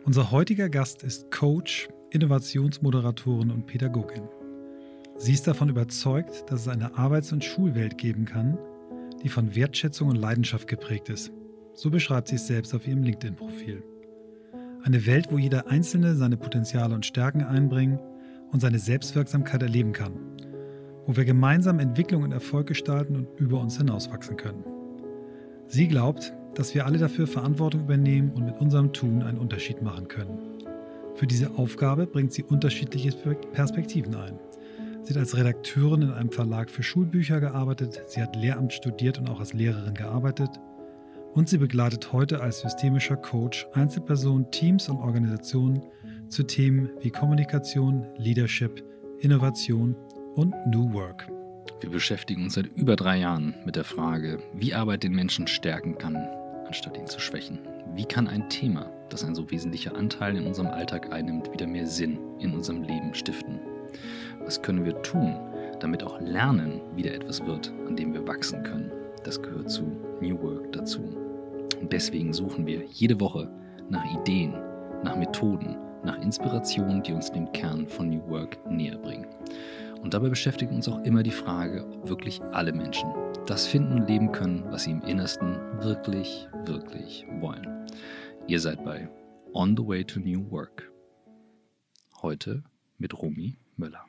Unser heutiger Gast ist Coach, Innovationsmoderatorin und Pädagogin. Sie ist davon überzeugt, dass es eine Arbeits- und Schulwelt geben kann, die von Wertschätzung und Leidenschaft geprägt ist. So beschreibt sie es selbst auf ihrem LinkedIn-Profil. Eine Welt, wo jeder Einzelne seine Potenziale und Stärken einbringen und seine Selbstwirksamkeit erleben kann. Wo wir gemeinsam Entwicklung und Erfolg gestalten und über uns hinauswachsen können. Sie glaubt, dass wir alle dafür Verantwortung übernehmen und mit unserem Tun einen Unterschied machen können. Für diese Aufgabe bringt sie unterschiedliche Perspektiven ein. Sie hat als Redakteurin in einem Verlag für Schulbücher gearbeitet, sie hat Lehramt studiert und auch als Lehrerin gearbeitet und sie begleitet heute als systemischer Coach Einzelpersonen, Teams und Organisationen zu Themen wie Kommunikation, Leadership, Innovation und New Work. Wir beschäftigen uns seit über 3 Jahren mit der Frage, wie Arbeit den Menschen stärken kann, anstatt ihn zu schwächen. Wie kann ein Thema, das ein so wesentlicher Anteil in unserem Alltag einnimmt, wieder mehr Sinn in unserem Leben stiften? Was können wir tun, damit auch Lernen wieder etwas wird, an dem wir wachsen können? Das gehört zu New Work dazu. Und deswegen suchen wir jede Woche nach Ideen, nach Methoden, nach Inspirationen, die uns dem Kern von New Work näher bringen. Und dabei beschäftigt uns auch immer die Frage, ob wirklich alle Menschen das finden und leben können, was sie im Innersten wirklich, wirklich wollen. Ihr seid bei On the Way to New Work. Heute mit Romy Möller.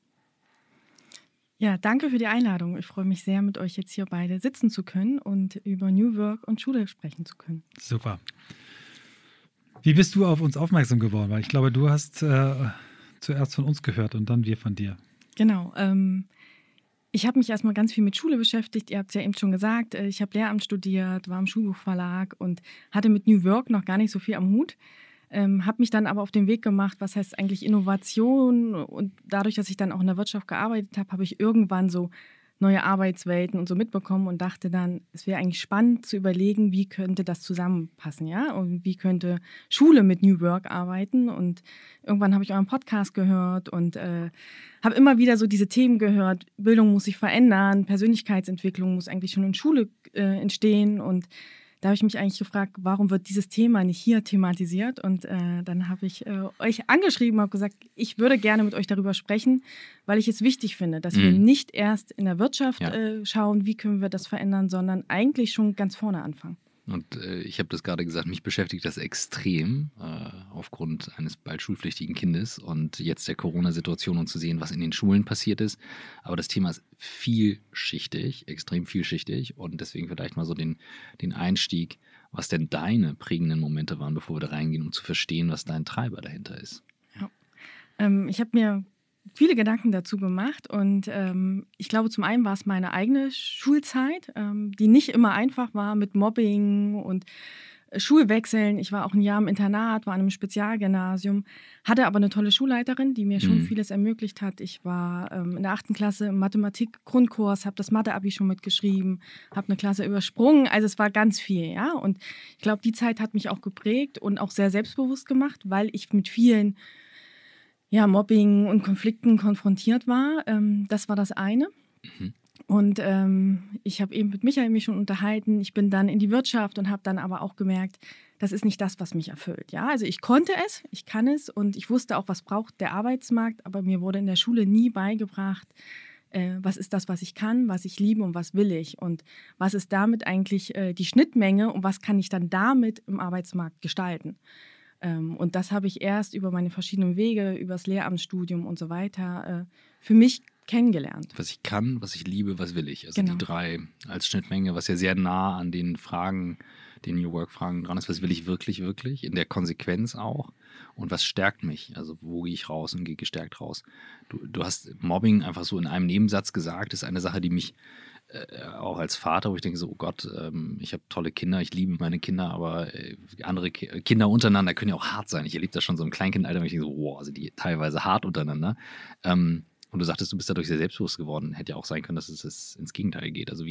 Ja, danke für die Einladung. Ich freue mich sehr, mit euch jetzt hier beide sitzen zu können und über New Work und Schule sprechen zu können. Super. Wie bist du auf uns aufmerksam geworden? Weil ich glaube, du hast zuerst von uns gehört und dann wir von dir. Genau. Ich habe mich erstmal ganz viel mit Schule beschäftigt. Ihr habt es ja eben schon gesagt. Ich habe Lehramt studiert, war im Schulbuchverlag und hatte mit New Work noch gar nicht so viel am Hut. Habe mich dann aber auf den Weg gemacht, was heißt eigentlich Innovation, und dadurch, dass ich dann auch in der Wirtschaft gearbeitet habe, habe ich irgendwann so neue Arbeitswelten und so mitbekommen und dachte dann, es wäre eigentlich spannend zu überlegen, wie könnte das zusammenpassen, ja, und wie könnte Schule mit New Work arbeiten. Und irgendwann habe ich euren Podcast gehört und habe immer wieder so diese Themen gehört, Bildung muss sich verändern, Persönlichkeitsentwicklung muss eigentlich schon in Schule entstehen, und da habe ich mich eigentlich gefragt, warum wird dieses Thema nicht hier thematisiert? Und dann habe ich euch angeschrieben, habe gesagt, ich würde gerne mit euch darüber sprechen, weil ich es wichtig finde, dass wir nicht erst in der Wirtschaft schauen, wie können wir das verändern, sondern eigentlich schon ganz vorne anfangen. Und ich habe das gerade gesagt, mich beschäftigt das extrem aufgrund eines bald schulpflichtigen Kindes und jetzt der Corona-Situation und zu sehen, was in den Schulen passiert ist. Aber das Thema ist vielschichtig, extrem vielschichtig, und deswegen vielleicht mal so den Einstieg, was denn deine prägenden Momente waren, bevor wir da reingehen, um zu verstehen, was dein Treiber dahinter ist. Ja. Ich habe mir viele Gedanken dazu gemacht und ich glaube, zum einen war es meine eigene Schulzeit, die nicht immer einfach war mit Mobbing und Schulwechseln. Ich war auch ein Jahr im Internat, war an einem Spezialgymnasium, hatte aber eine tolle Schulleiterin, die mir schon vieles ermöglicht hat. Ich war in der 8. Klasse im Mathematik-Grundkurs, habe das Mathe-Abi schon mitgeschrieben, habe eine Klasse übersprungen. Also es war ganz viel, ja. Und ich glaube, die Zeit hat mich auch geprägt und auch sehr selbstbewusst gemacht, weil ich mit vielen Mobbing und Konflikten konfrontiert war. Das war das eine. Und ich habe eben mit Michael mich schon unterhalten. Ich bin dann in die Wirtschaft und habe dann aber auch gemerkt, das ist nicht das, was mich erfüllt. Ja? Also ich konnte es, ich kann es und ich wusste auch, was braucht der Arbeitsmarkt, aber mir wurde in der Schule nie beigebracht, was ist das, was ich kann, was ich liebe und was will ich und was ist damit eigentlich die Schnittmenge und was kann ich dann damit im Arbeitsmarkt gestalten. Und das habe ich erst über meine verschiedenen Wege, über das Lehramtsstudium und so weiter für mich kennengelernt. Was ich kann, was ich liebe, was will ich. Also genau. Die 3 als Schnittmenge, was ja sehr nah an den Fragen, den New Work-Fragen dran ist. Was will ich wirklich, wirklich? In der Konsequenz auch. Und was stärkt mich? Also wo gehe ich raus und gehe gestärkt raus? Du hast Mobbing einfach so in einem Nebensatz gesagt. Das ist eine Sache, die mich auch als Vater, wo ich denke so, oh Gott, ich habe tolle Kinder, ich liebe meine Kinder, aber andere Kinder untereinander können ja auch hart sein. Ich erlebe das schon so im Kleinkindalter, wenn ich denke so, wow, also die teilweise hart untereinander. Und du sagtest, du bist dadurch sehr selbstbewusst geworden. Hätte ja auch sein können, dass es ins Gegenteil geht. Also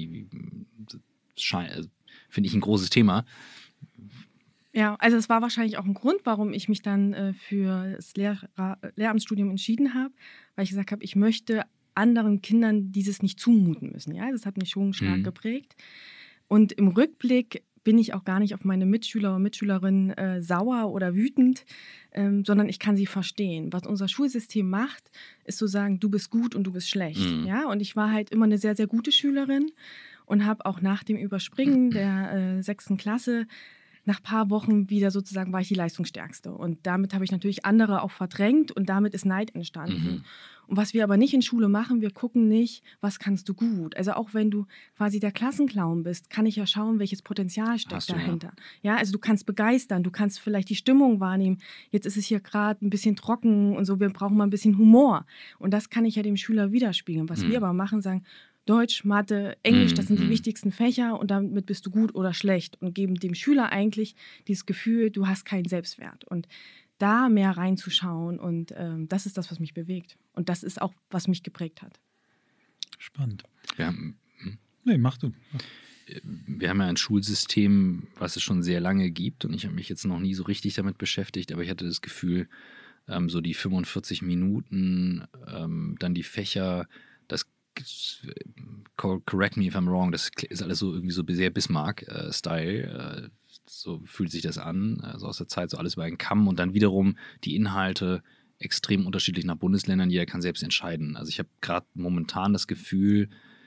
finde ich ein großes Thema. Ja, also es war wahrscheinlich auch ein Grund, warum ich mich dann für das Lehramtsstudium entschieden habe, weil ich gesagt habe, ich möchte anderen Kindern dieses nicht zumuten müssen. Ja, das hat mich schon stark geprägt. Und im Rückblick bin ich auch gar nicht auf meine Mitschüler und Mitschülerinnen sauer oder wütend, sondern ich kann sie verstehen. Was unser Schulsystem macht, ist zu sagen, du bist gut und du bist schlecht. Mhm. Ja? Und ich war halt immer eine sehr, sehr gute Schülerin und habe auch nach dem Überspringen der 6. Klasse nach ein paar Wochen wieder sozusagen war ich die Leistungsstärkste. Und damit habe ich natürlich andere auch verdrängt und damit ist Neid entstanden. Mhm. Und was wir aber nicht in Schule machen, wir gucken nicht, was kannst du gut. Also auch wenn du quasi der Klassenclown bist, kann ich ja schauen, welches Potenzial Hast steckt du, ja. dahinter. Ja, also du kannst begeistern, du kannst vielleicht die Stimmung wahrnehmen. Jetzt ist es hier gerade ein bisschen trocken und so, wir brauchen mal ein bisschen Humor. Und das kann ich ja dem Schüler widerspiegeln. Was wir aber machen, sagen, Deutsch, Mathe, Englisch, das sind die wichtigsten Fächer und damit bist du gut oder schlecht und geben dem Schüler eigentlich dieses Gefühl, du hast keinen Selbstwert. Und da mehr reinzuschauen und das ist das, was mich bewegt. Und das ist auch, was mich geprägt hat. Spannend. Ja, Nee, mach du. wir haben ja ein Schulsystem, was es schon sehr lange gibt und ich habe mich jetzt noch nie so richtig damit beschäftigt, aber ich hatte das Gefühl, so die 45 Minuten, dann die Fächer, das correct me if I'm wrong, das ist alles so irgendwie so sehr Bismarck-Style, so fühlt sich das an, also aus der Zeit so alles über einen Kamm und dann wiederum die Inhalte extrem unterschiedlich nach Bundesländern, jeder kann selbst entscheiden. Also ich habe gerade momentan das Gefühl,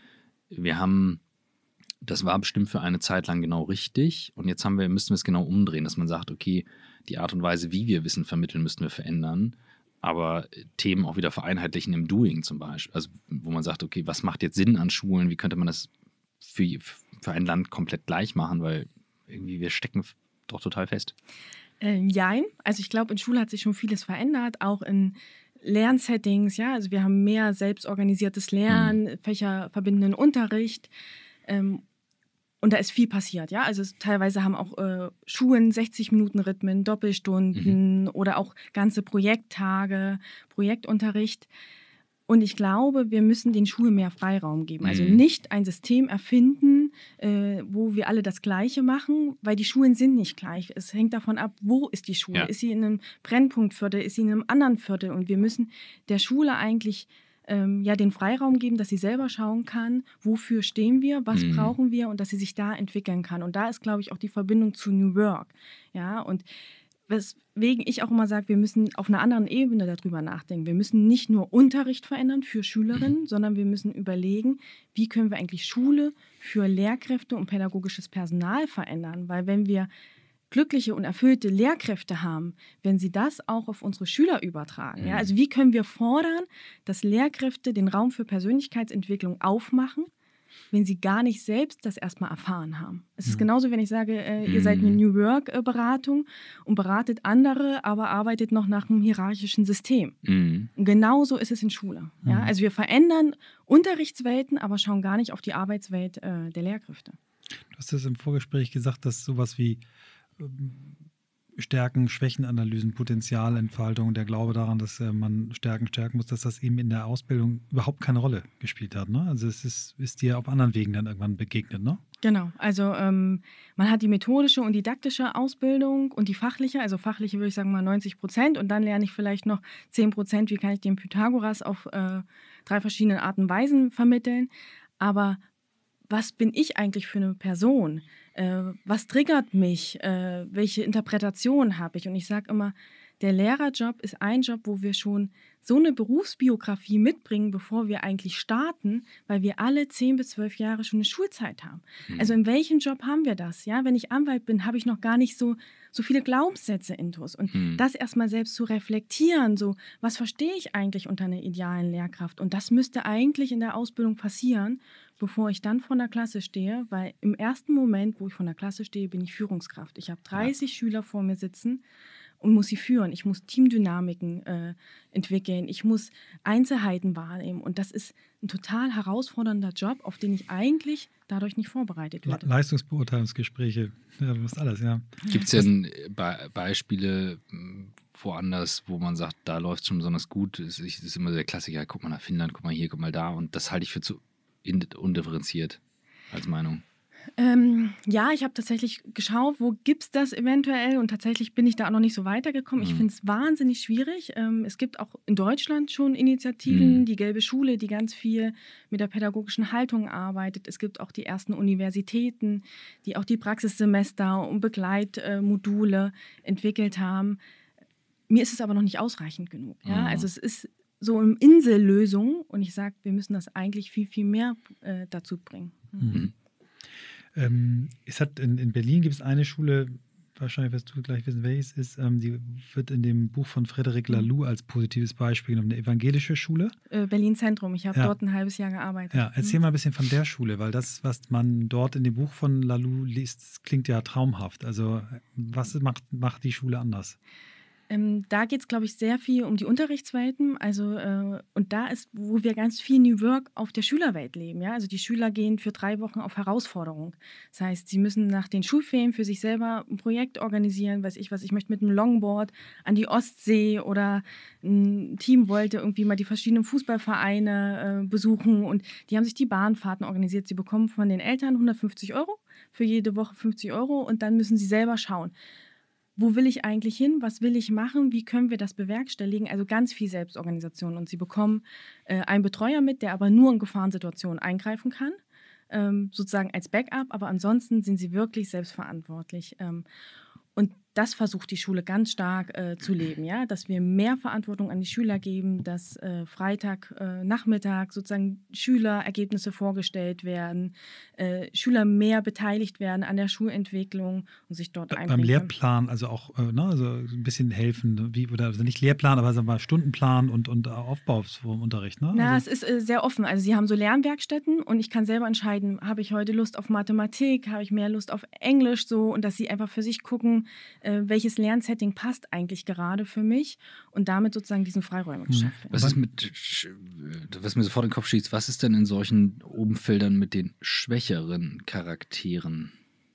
das war bestimmt für eine Zeit lang genau richtig und jetzt müssen wir es genau umdrehen, dass man sagt, okay, die Art und Weise, wie wir Wissen vermitteln, müssten wir verändern, aber Themen auch wieder vereinheitlichen im Doing zum Beispiel. Also wo man sagt, okay, was macht jetzt Sinn an Schulen, wie könnte man das für ein Land komplett gleich machen, weil irgendwie wir stecken doch total fest. Jein, also ich glaube, in Schule hat sich schon vieles verändert, auch in Lernsettings, ja, also wir haben mehr selbstorganisiertes Lernen, fächerverbindenden Unterricht und da ist viel passiert, ja, also teilweise haben auch Schulen 60-Minuten-Rhythmen, Doppelstunden oder auch ganze Projekttage, Projektunterricht. Und ich glaube, wir müssen den Schulen mehr Freiraum geben. Also nicht ein System erfinden, wo wir alle das Gleiche machen, weil die Schulen sind nicht gleich. Es hängt davon ab, wo ist die Schule? Ja. Ist sie in einem Brennpunktviertel? Ist sie in einem anderen Viertel? Und wir müssen der Schule eigentlich den Freiraum geben, dass sie selber schauen kann, wofür stehen wir, was brauchen wir und dass sie sich da entwickeln kann. Und da ist, glaube ich, auch die Verbindung zu New Work. Ja, und weswegen ich auch immer sage, wir müssen auf einer anderen Ebene darüber nachdenken. Wir müssen nicht nur Unterricht verändern für Schülerinnen, sondern wir müssen überlegen, wie können wir eigentlich Schule für Lehrkräfte und pädagogisches Personal verändern. Weil wenn wir glückliche und erfüllte Lehrkräfte haben, wenn sie das auch auf unsere Schüler übertragen. Ja? Also wie können wir fordern, dass Lehrkräfte den Raum für Persönlichkeitsentwicklung aufmachen, wenn sie gar nicht selbst das erstmal erfahren haben. Es ist genauso, wenn ich sage, ihr seid eine New Work-Beratung und beratet andere, aber arbeitet noch nach einem hierarchischen System. Und genauso ist es in Schule. Ja? Also wir verändern Unterrichtswelten, aber schauen gar nicht auf die Arbeitswelt der Lehrkräfte. Du hast es im Vorgespräch gesagt, dass sowas wie Stärken, Schwächenanalysen, Potenzialentfaltung, der Glaube daran, dass man Stärken stärken muss, dass das eben in der Ausbildung überhaupt keine Rolle gespielt hat. Ne? Also es ist dir auf anderen Wegen dann irgendwann begegnet, ne? Genau, also man hat die methodische und didaktische Ausbildung und die fachliche, also fachliche würde ich sagen mal 90% und dann lerne ich vielleicht noch 10%, wie kann ich den Pythagoras auf 3 verschiedene Arten und Weisen vermitteln. Aber was bin ich eigentlich für eine Person? Was triggert mich? Welche Interpretation habe ich? Und ich sage immer, der Lehrerjob ist ein Job, wo wir schon so eine Berufsbiografie mitbringen, bevor wir eigentlich starten, weil wir alle 10 bis 12 Jahre schon eine Schulzeit haben. Also in welchem Job haben wir das? Ja, wenn ich Anwalt bin, habe ich noch gar nicht so viele Glaubenssätze intus. Und das erstmal selbst zu reflektieren, so was verstehe ich eigentlich unter einer idealen Lehrkraft? Und das müsste eigentlich in der Ausbildung passieren, bevor ich dann vor der Klasse stehe, weil im ersten Moment, wo ich vor der Klasse stehe, bin ich Führungskraft. Ich habe 30 Schüler vor mir sitzen und muss sie führen. Ich muss Teamdynamiken entwickeln. Ich muss Einzelheiten wahrnehmen. Und das ist ein total herausfordernder Job, auf den ich eigentlich dadurch nicht vorbereitet werde. Leistungsbeurteilungsgespräche, ja, du musst alles, ja. Gibt es denn Beispiele woanders, wo man sagt, da läuft es schon besonders gut? Das ist immer der Klassiker, guck mal nach Finnland, guck mal hier, guck mal da. Und das halte ich für zu undifferenziert als Meinung. Ja, ich habe tatsächlich geschaut, wo gibt es das eventuell und tatsächlich bin ich da auch noch nicht so weitergekommen. Ich finde es wahnsinnig schwierig. Es gibt auch in Deutschland schon Initiativen, die Gelbe Schule, die ganz viel mit der pädagogischen Haltung arbeitet. Es gibt auch die ersten Universitäten, die auch die Praxissemester und Begleitmodule entwickelt haben. Mir ist es aber noch nicht ausreichend genug. Ja? Also es ist so eine Insellösung und ich sage, wir müssen das eigentlich viel, viel mehr dazu bringen. In Berlin gibt es eine Schule, wahrscheinlich wirst du gleich wissen, welches ist, die wird in dem Buch von Frédéric Laloux als positives Beispiel genommen, eine evangelische Schule. Berlin Zentrum, ich habe dort ein halbes Jahr gearbeitet. Ja, erzähl mal ein bisschen von der Schule, weil das, was man dort in dem Buch von Laloux liest, klingt ja traumhaft. Also was macht die Schule anders? Da geht es, glaube ich, sehr viel um die Unterrichtswelten. Also, und da ist, wo wir ganz viel New Work auf der Schülerwelt leben. Ja? Also die Schüler gehen für 3 Wochen auf Herausforderung. Das heißt, sie müssen nach den Schulferien für sich selber ein Projekt organisieren. Weiß ich was, ich möchte mit einem Longboard an die Ostsee oder ein Team wollte irgendwie mal die verschiedenen Fußballvereine besuchen. Und die haben sich die Bahnfahrten organisiert. Sie bekommen von den Eltern 150 €, für jede Woche 50 € und dann müssen sie selber schauen. Wo will ich eigentlich hin? Was will ich machen? Wie können wir das bewerkstelligen? Also ganz viel Selbstorganisation. Und sie bekommen einen Betreuer mit, der aber nur in Gefahrensituationen eingreifen kann, sozusagen als Backup. Aber ansonsten sind sie wirklich selbstverantwortlich. Und das versucht die Schule ganz stark zu leben, ja? Dass wir mehr Verantwortung an die Schüler geben, dass Freitagnachmittag sozusagen Schülerergebnisse vorgestellt werden, Schüler mehr beteiligt werden an der Schulentwicklung und sich dort einbringen beim Lehrplan, also auch also ein bisschen helfen, also nicht Lehrplan, aber sagen wir mal Stundenplan und Aufbau vom Unterricht. Ne? Na, also es ist sehr offen. Also sie haben so Lernwerkstätten und ich kann selber entscheiden, habe ich heute Lust auf Mathematik, habe ich mehr Lust auf Englisch so und dass sie einfach für sich gucken, welches Lernsetting passt eigentlich gerade für mich und damit sozusagen diesen Freiräume geschafft werden. Was mir sofort in den Kopf schießt, was ist denn in solchen Umfeldern mit den schwächeren Charakteren?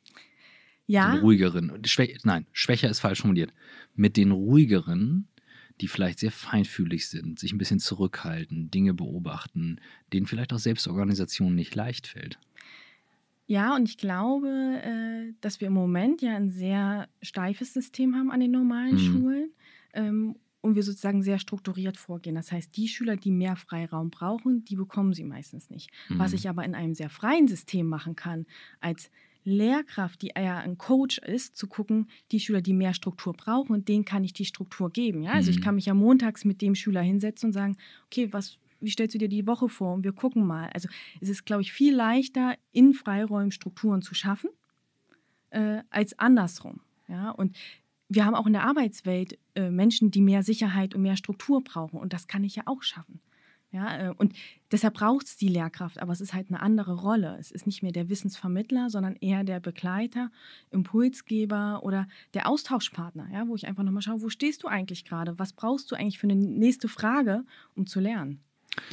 Ja. Den ruhigeren. Schwächer ist falsch formuliert. Mit den ruhigeren, die vielleicht sehr feinfühlig sind, sich ein bisschen zurückhalten, Dinge beobachten, denen vielleicht auch Selbstorganisation nicht leicht fällt. Ja, und ich glaube, dass wir im Moment ja ein sehr steifes System haben an den normalen Schulen und wir sozusagen sehr strukturiert vorgehen. Das heißt, die Schüler, die mehr Freiraum brauchen, die bekommen sie meistens nicht. Was ich aber in einem sehr freien System machen kann, als Lehrkraft, die eher ein Coach ist, zu gucken, die Schüler, die mehr Struktur brauchen, und denen kann ich die Struktur geben. Ja? Also ich kann mich ja montags mit dem Schüler hinsetzen und sagen, okay, wie stellst du dir die Woche vor? Und wir gucken mal. Also es ist, glaube ich, viel leichter, in Freiräumen Strukturen zu schaffen, als andersrum. Ja? Und wir haben auch in der Arbeitswelt Menschen, die mehr Sicherheit und mehr Struktur brauchen. Und das kann ich ja auch schaffen. Ja? Und deshalb braucht es die Lehrkraft, aber es ist halt eine andere Rolle. Es ist nicht mehr der Wissensvermittler, sondern eher der Begleiter, Impulsgeber oder der Austauschpartner, ja? Wo ich einfach nochmal schaue, wo stehst du eigentlich gerade? Was brauchst du eigentlich für eine nächste Frage, um zu lernen?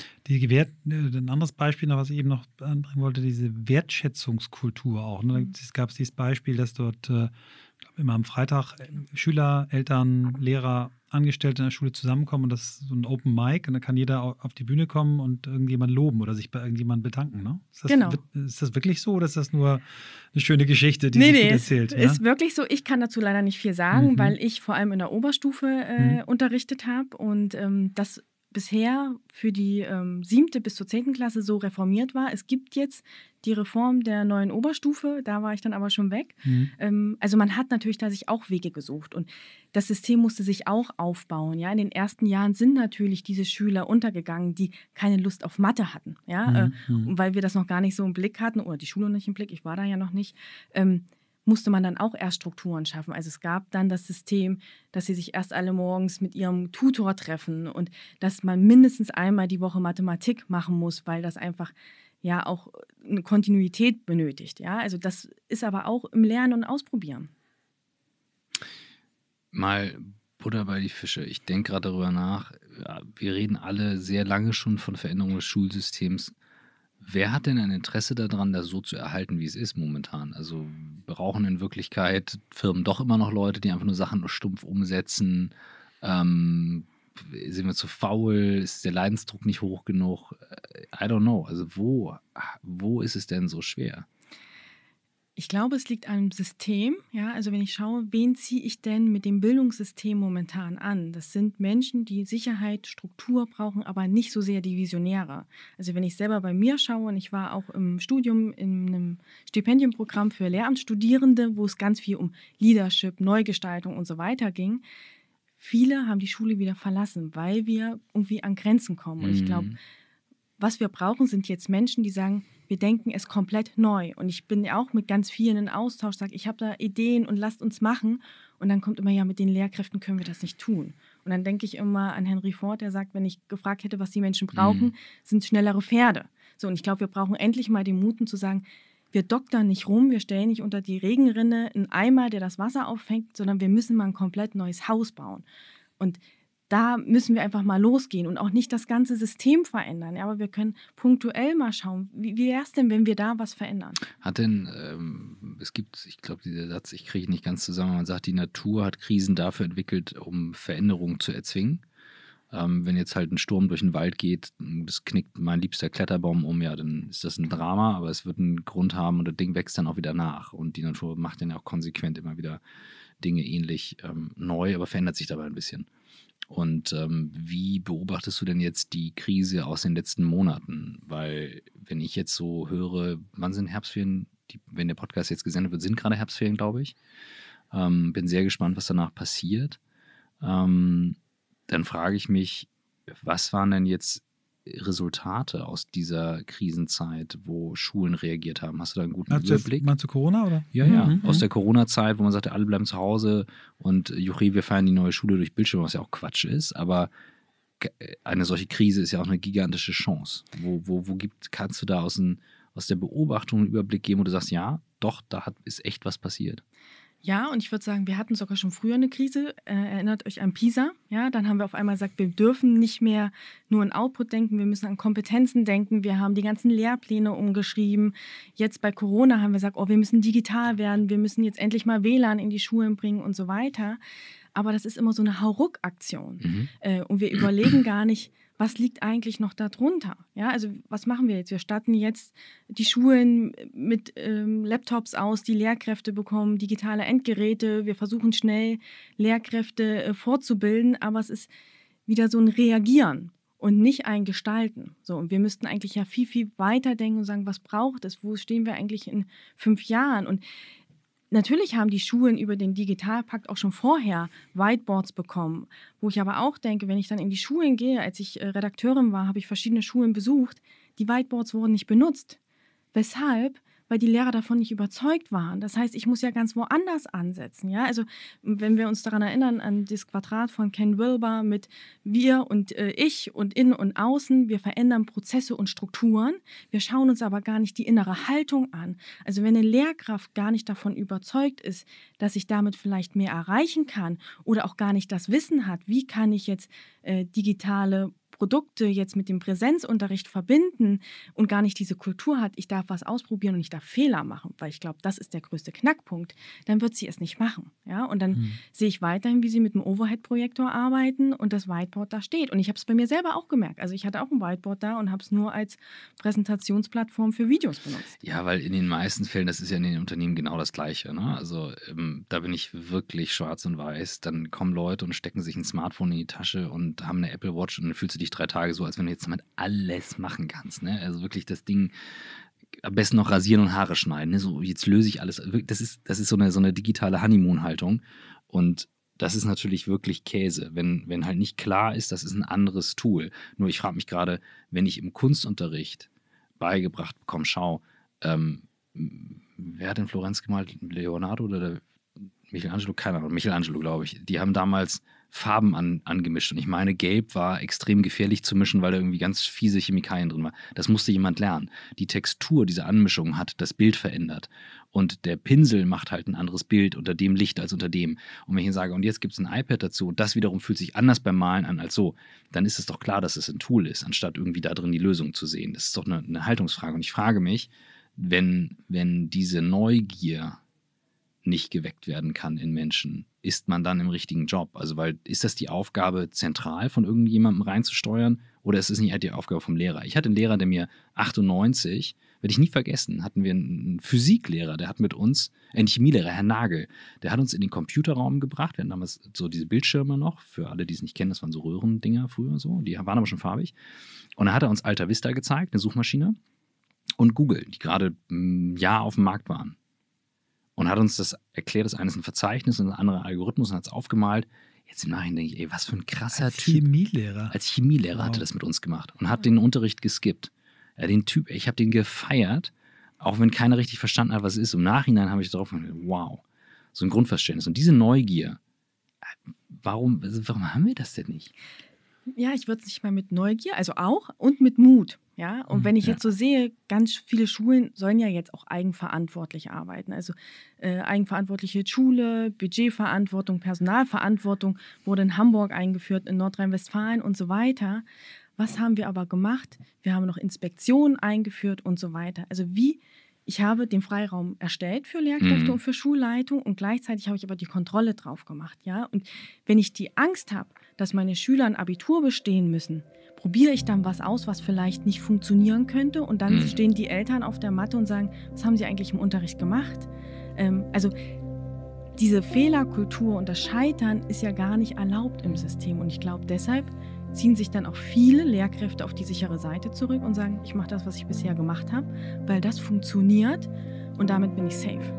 Ein anderes Beispiel, was ich eben noch anbringen wollte, diese Wertschätzungskultur auch. Ne? Es gab dieses Beispiel, dass dort immer am Freitag Schüler, Eltern, Lehrer, Angestellte in der Schule zusammenkommen und das ist so ein Open Mic und dann kann jeder auf die Bühne kommen und irgendjemand loben oder sich bei irgendjemandem bedanken. Ne? Genau. Ist das wirklich so oder ist das nur eine schöne Geschichte, die sich gut erzählt? Nee, ist wirklich so. Ich kann dazu leider nicht viel sagen, weil ich vor allem in der Oberstufe unterrichtet habe und das bisher für die 7. bis zur 10. Klasse so reformiert war. Es gibt jetzt die Reform der neuen Oberstufe, da war ich dann aber schon weg. Also man hat natürlich da sich auch Wege gesucht und das System musste sich auch aufbauen. Ja? In den ersten Jahren sind natürlich diese Schüler untergegangen, die keine Lust auf Mathe hatten. Ja? Weil wir das noch gar nicht so im Blick hatten oder die Schule nicht im Blick, ich war da ja noch nicht, musste man dann auch erst Strukturen schaffen. Also es gab dann das System, dass sie sich erst alle morgens mit ihrem Tutor treffen und dass man mindestens einmal die Woche Mathematik machen muss, weil das einfach ja auch eine Kontinuität benötigt. Ja? Also das ist aber auch im Lernen und Ausprobieren. Mal Butter bei die Fische. Ich denke gerade darüber nach. Ja, wir reden alle sehr lange schon von Veränderung des Schulsystems. Wer hat denn ein Interesse daran, das so zu erhalten, wie es ist momentan? Also brauchen in Wirklichkeit Firmen doch immer noch Leute, die einfach nur Sachen nur stumpf umsetzen? Sind wir zu faul? Ist der Leidensdruck nicht hoch genug? I don't know. Also wo ist es denn so schwer? Ich glaube, es liegt am System. Ja, also wenn ich schaue, wen ziehe ich denn mit dem Bildungssystem momentan an? Das sind Menschen, die Sicherheit, Struktur brauchen, aber nicht so sehr die Visionäre. Also wenn ich selber bei mir schaue, und ich war auch im Studium in einem Stipendienprogramm für Lehramtsstudierende, wo es ganz viel um Leadership, Neugestaltung und so weiter ging. Viele haben die Schule wieder verlassen, weil wir irgendwie an Grenzen kommen. Und ich glaube, was wir brauchen, sind jetzt Menschen, die sagen, wir denken es komplett neu. Und ich bin ja auch mit ganz vielen in Austausch, sage, ich habe da Ideen und lasst uns machen. Und dann kommt immer, ja, mit den Lehrkräften können wir das nicht tun. Und dann denke ich immer an Henry Ford, der sagt, wenn ich gefragt hätte, was die Menschen brauchen, sind schnellere Pferde. So, und ich glaube, wir brauchen endlich mal den Mut zu sagen, wir doktern nicht rum, wir stellen nicht unter die Regenrinne einen Eimer, der das Wasser auffängt, sondern wir müssen mal ein komplett neues Haus bauen. Und da müssen wir einfach mal losgehen und auch nicht das ganze System verändern. Ja, aber wir können punktuell mal schauen, wie wäre es denn, wenn wir da was verändern? Hat denn, es gibt, ich glaube, dieser Satz, ich kriege ihn nicht ganz zusammen, man sagt, die Natur hat Krisen dafür entwickelt, um Veränderungen zu erzwingen. Wenn jetzt halt ein Sturm durch den Wald geht, das knickt mein liebster Kletterbaum um, ja, dann ist das ein Drama, aber es wird einen Grund haben und das Ding wächst dann auch wieder nach. Und die Natur macht dann ja auch konsequent immer wieder Dinge ähnlich neu, aber verändert sich dabei ein bisschen. Und wie beobachtest du denn jetzt die Krise aus den letzten Monaten? Weil, wenn ich jetzt so höre, wann sind Herbstferien? Wenn der Podcast jetzt gesendet wird, sind gerade Herbstferien, glaube ich. Bin sehr gespannt, was danach passiert. Dann frage ich mich, was waren denn jetzt Resultate aus dieser Krisenzeit, wo Schulen reagiert haben? Hast du da einen guten Überblick? Meinst du Corona, oder? Ja. Aus der Corona-Zeit, wo man sagte, alle bleiben zu Hause und juchri, wir feiern die neue Schule durch Bildschirme, was ja auch Quatsch ist, aber eine solche Krise ist ja auch eine gigantische Chance. Kannst du da aus der Beobachtung einen Überblick geben, wo du sagst, ja, doch, ist echt was passiert? Ja, und ich würde sagen, wir hatten sogar schon früher eine Krise. Erinnert euch an PISA. Ja, dann haben wir auf einmal gesagt, wir dürfen nicht mehr nur an Output denken, wir müssen an Kompetenzen denken. Wir haben die ganzen Lehrpläne umgeschrieben. Jetzt bei Corona haben wir gesagt, wir müssen digital werden, wir müssen jetzt endlich mal WLAN in die Schulen bringen und so weiter. Aber das ist immer so eine Hauruck-Aktion. Und wir überlegen gar nicht, was liegt eigentlich noch darunter? Ja, also was machen wir jetzt? Wir statten jetzt die Schulen mit Laptops aus, die Lehrkräfte bekommen digitale Endgeräte. Wir versuchen schnell Lehrkräfte fortzubilden, aber es ist wieder so ein Reagieren und nicht ein Gestalten. So, und wir müssten eigentlich ja viel, viel weiter denken und sagen, was braucht es? Wo stehen wir eigentlich in 5 Jahren? Und natürlich haben die Schulen über den Digitalpakt auch schon vorher Whiteboards bekommen, wo ich aber auch denke, wenn ich dann in die Schulen gehe, als ich Redakteurin war, habe ich verschiedene Schulen besucht, die Whiteboards wurden nicht benutzt. Weshalb? Weil die Lehrer davon nicht überzeugt waren. Das heißt, ich muss ja ganz woanders ansetzen. Ja? Also wenn wir uns daran erinnern, an das Quadrat von Ken Wilber mit wir und ich und innen und außen, wir verändern Prozesse und Strukturen. Wir schauen uns aber gar nicht die innere Haltung an. Also wenn eine Lehrkraft gar nicht davon überzeugt ist, dass ich damit vielleicht mehr erreichen kann oder auch gar nicht das Wissen hat, wie kann ich jetzt digitale Produkte jetzt mit dem Präsenzunterricht verbinden und gar nicht diese Kultur hat, ich darf was ausprobieren und ich darf Fehler machen, weil ich glaube, das ist der größte Knackpunkt, dann wird sie es nicht machen. Ja? Und dann sehe ich weiterhin, wie sie mit dem Overhead-Projektor arbeiten und das Whiteboard da steht. Und ich habe es bei mir selber auch gemerkt. Also ich hatte auch ein Whiteboard da und habe es nur als Präsentationsplattform für Videos benutzt. Ja, weil in den meisten Fällen, das ist ja in den Unternehmen genau das Gleiche. Ne? Also da bin ich wirklich schwarz und weiß. Dann kommen Leute und stecken sich ein Smartphone in die Tasche und haben eine Apple Watch und dann fühlst du dich 3 Tage so, als wenn du jetzt damit alles machen kannst. Ne? Also wirklich das Ding, am besten noch rasieren und Haare schneiden. Ne? So, jetzt löse ich alles. Das ist so eine digitale Honeymoon-Haltung. Und das ist natürlich wirklich Käse, wenn halt nicht klar ist, das ist ein anderes Tool. Nur ich frage mich gerade, wenn ich im Kunstunterricht beigebracht bekomme, schau, wer hat denn Florenz gemalt? Leonardo oder Michelangelo? Keine Ahnung, Michelangelo, glaube ich. Die haben damals Farben angemischt. Und ich meine, Gelb war extrem gefährlich zu mischen, weil da irgendwie ganz fiese Chemikalien drin war. Das musste jemand lernen. Die Textur dieser Anmischung hat das Bild verändert. Und der Pinsel macht halt ein anderes Bild unter dem Licht als unter dem. Und wenn ich sage, und jetzt gibt es ein iPad dazu, und das wiederum fühlt sich anders beim Malen an als so, dann ist es doch klar, dass es ein Tool ist, anstatt irgendwie da drin die Lösung zu sehen. Das ist doch eine Haltungsfrage. Und ich frage mich, wenn diese Neugier nicht geweckt werden kann in Menschen, ist man dann im richtigen Job? Also, weil, ist das die Aufgabe zentral von irgendjemandem reinzusteuern oder ist es nicht die Aufgabe vom Lehrer? Ich hatte einen Lehrer, der mir 98 werde ich nie vergessen, hatten wir einen Physiklehrer, der hat mit uns, einen Chemielehrer, Herr Nagel, der hat uns in den Computerraum gebracht. Wir hatten damals so diese Bildschirme noch, für alle, die es nicht kennen, das waren so Röhrendinger früher so, die waren aber schon farbig. Und da hat er uns Alta Vista gezeigt, eine Suchmaschine, und Google, die gerade ein Jahr auf dem Markt waren. Und hat uns das erklärt, das eine ist ein Verzeichnis und ein anderer Algorithmus, und hat es aufgemalt. Jetzt im Nachhinein denke ich, ey, was für ein krasser Typ. Als Chemielehrer hat er das mit uns gemacht und hat den Unterricht geskippt. Ja, den Typ, ich habe den gefeiert, auch wenn keiner richtig verstanden hat, was es ist. Im Nachhinein habe ich darauf gedacht, wow, so ein Grundverständnis. Und diese Neugier, warum haben wir das denn nicht? Ja, ich würde es nicht mal mit Neugier, also auch, und mit Mut. Ja, und wenn ich jetzt so sehe, ganz viele Schulen sollen ja jetzt auch eigenverantwortlich arbeiten. Also eigenverantwortliche Schule, Budgetverantwortung, Personalverantwortung wurde in Hamburg eingeführt, in Nordrhein-Westfalen und so weiter. Was haben wir aber gemacht? Wir haben noch Inspektionen eingeführt und so weiter. Also ich habe den Freiraum erstellt für Lehrkräfte und für Schulleitung, und gleichzeitig habe ich aber die Kontrolle drauf gemacht. Ja? Und wenn ich die Angst habe, dass meine Schüler ein Abitur bestehen müssen, probiere ich dann was aus, was vielleicht nicht funktionieren könnte, und dann stehen die Eltern auf der Matte und sagen, was haben sie eigentlich im Unterricht gemacht? Also diese Fehlerkultur und das Scheitern ist ja gar nicht erlaubt im System, und ich glaube, deshalb ziehen sich dann auch viele Lehrkräfte auf die sichere Seite zurück und sagen, ich mache das, was ich bisher gemacht habe, weil das funktioniert und damit bin ich safe.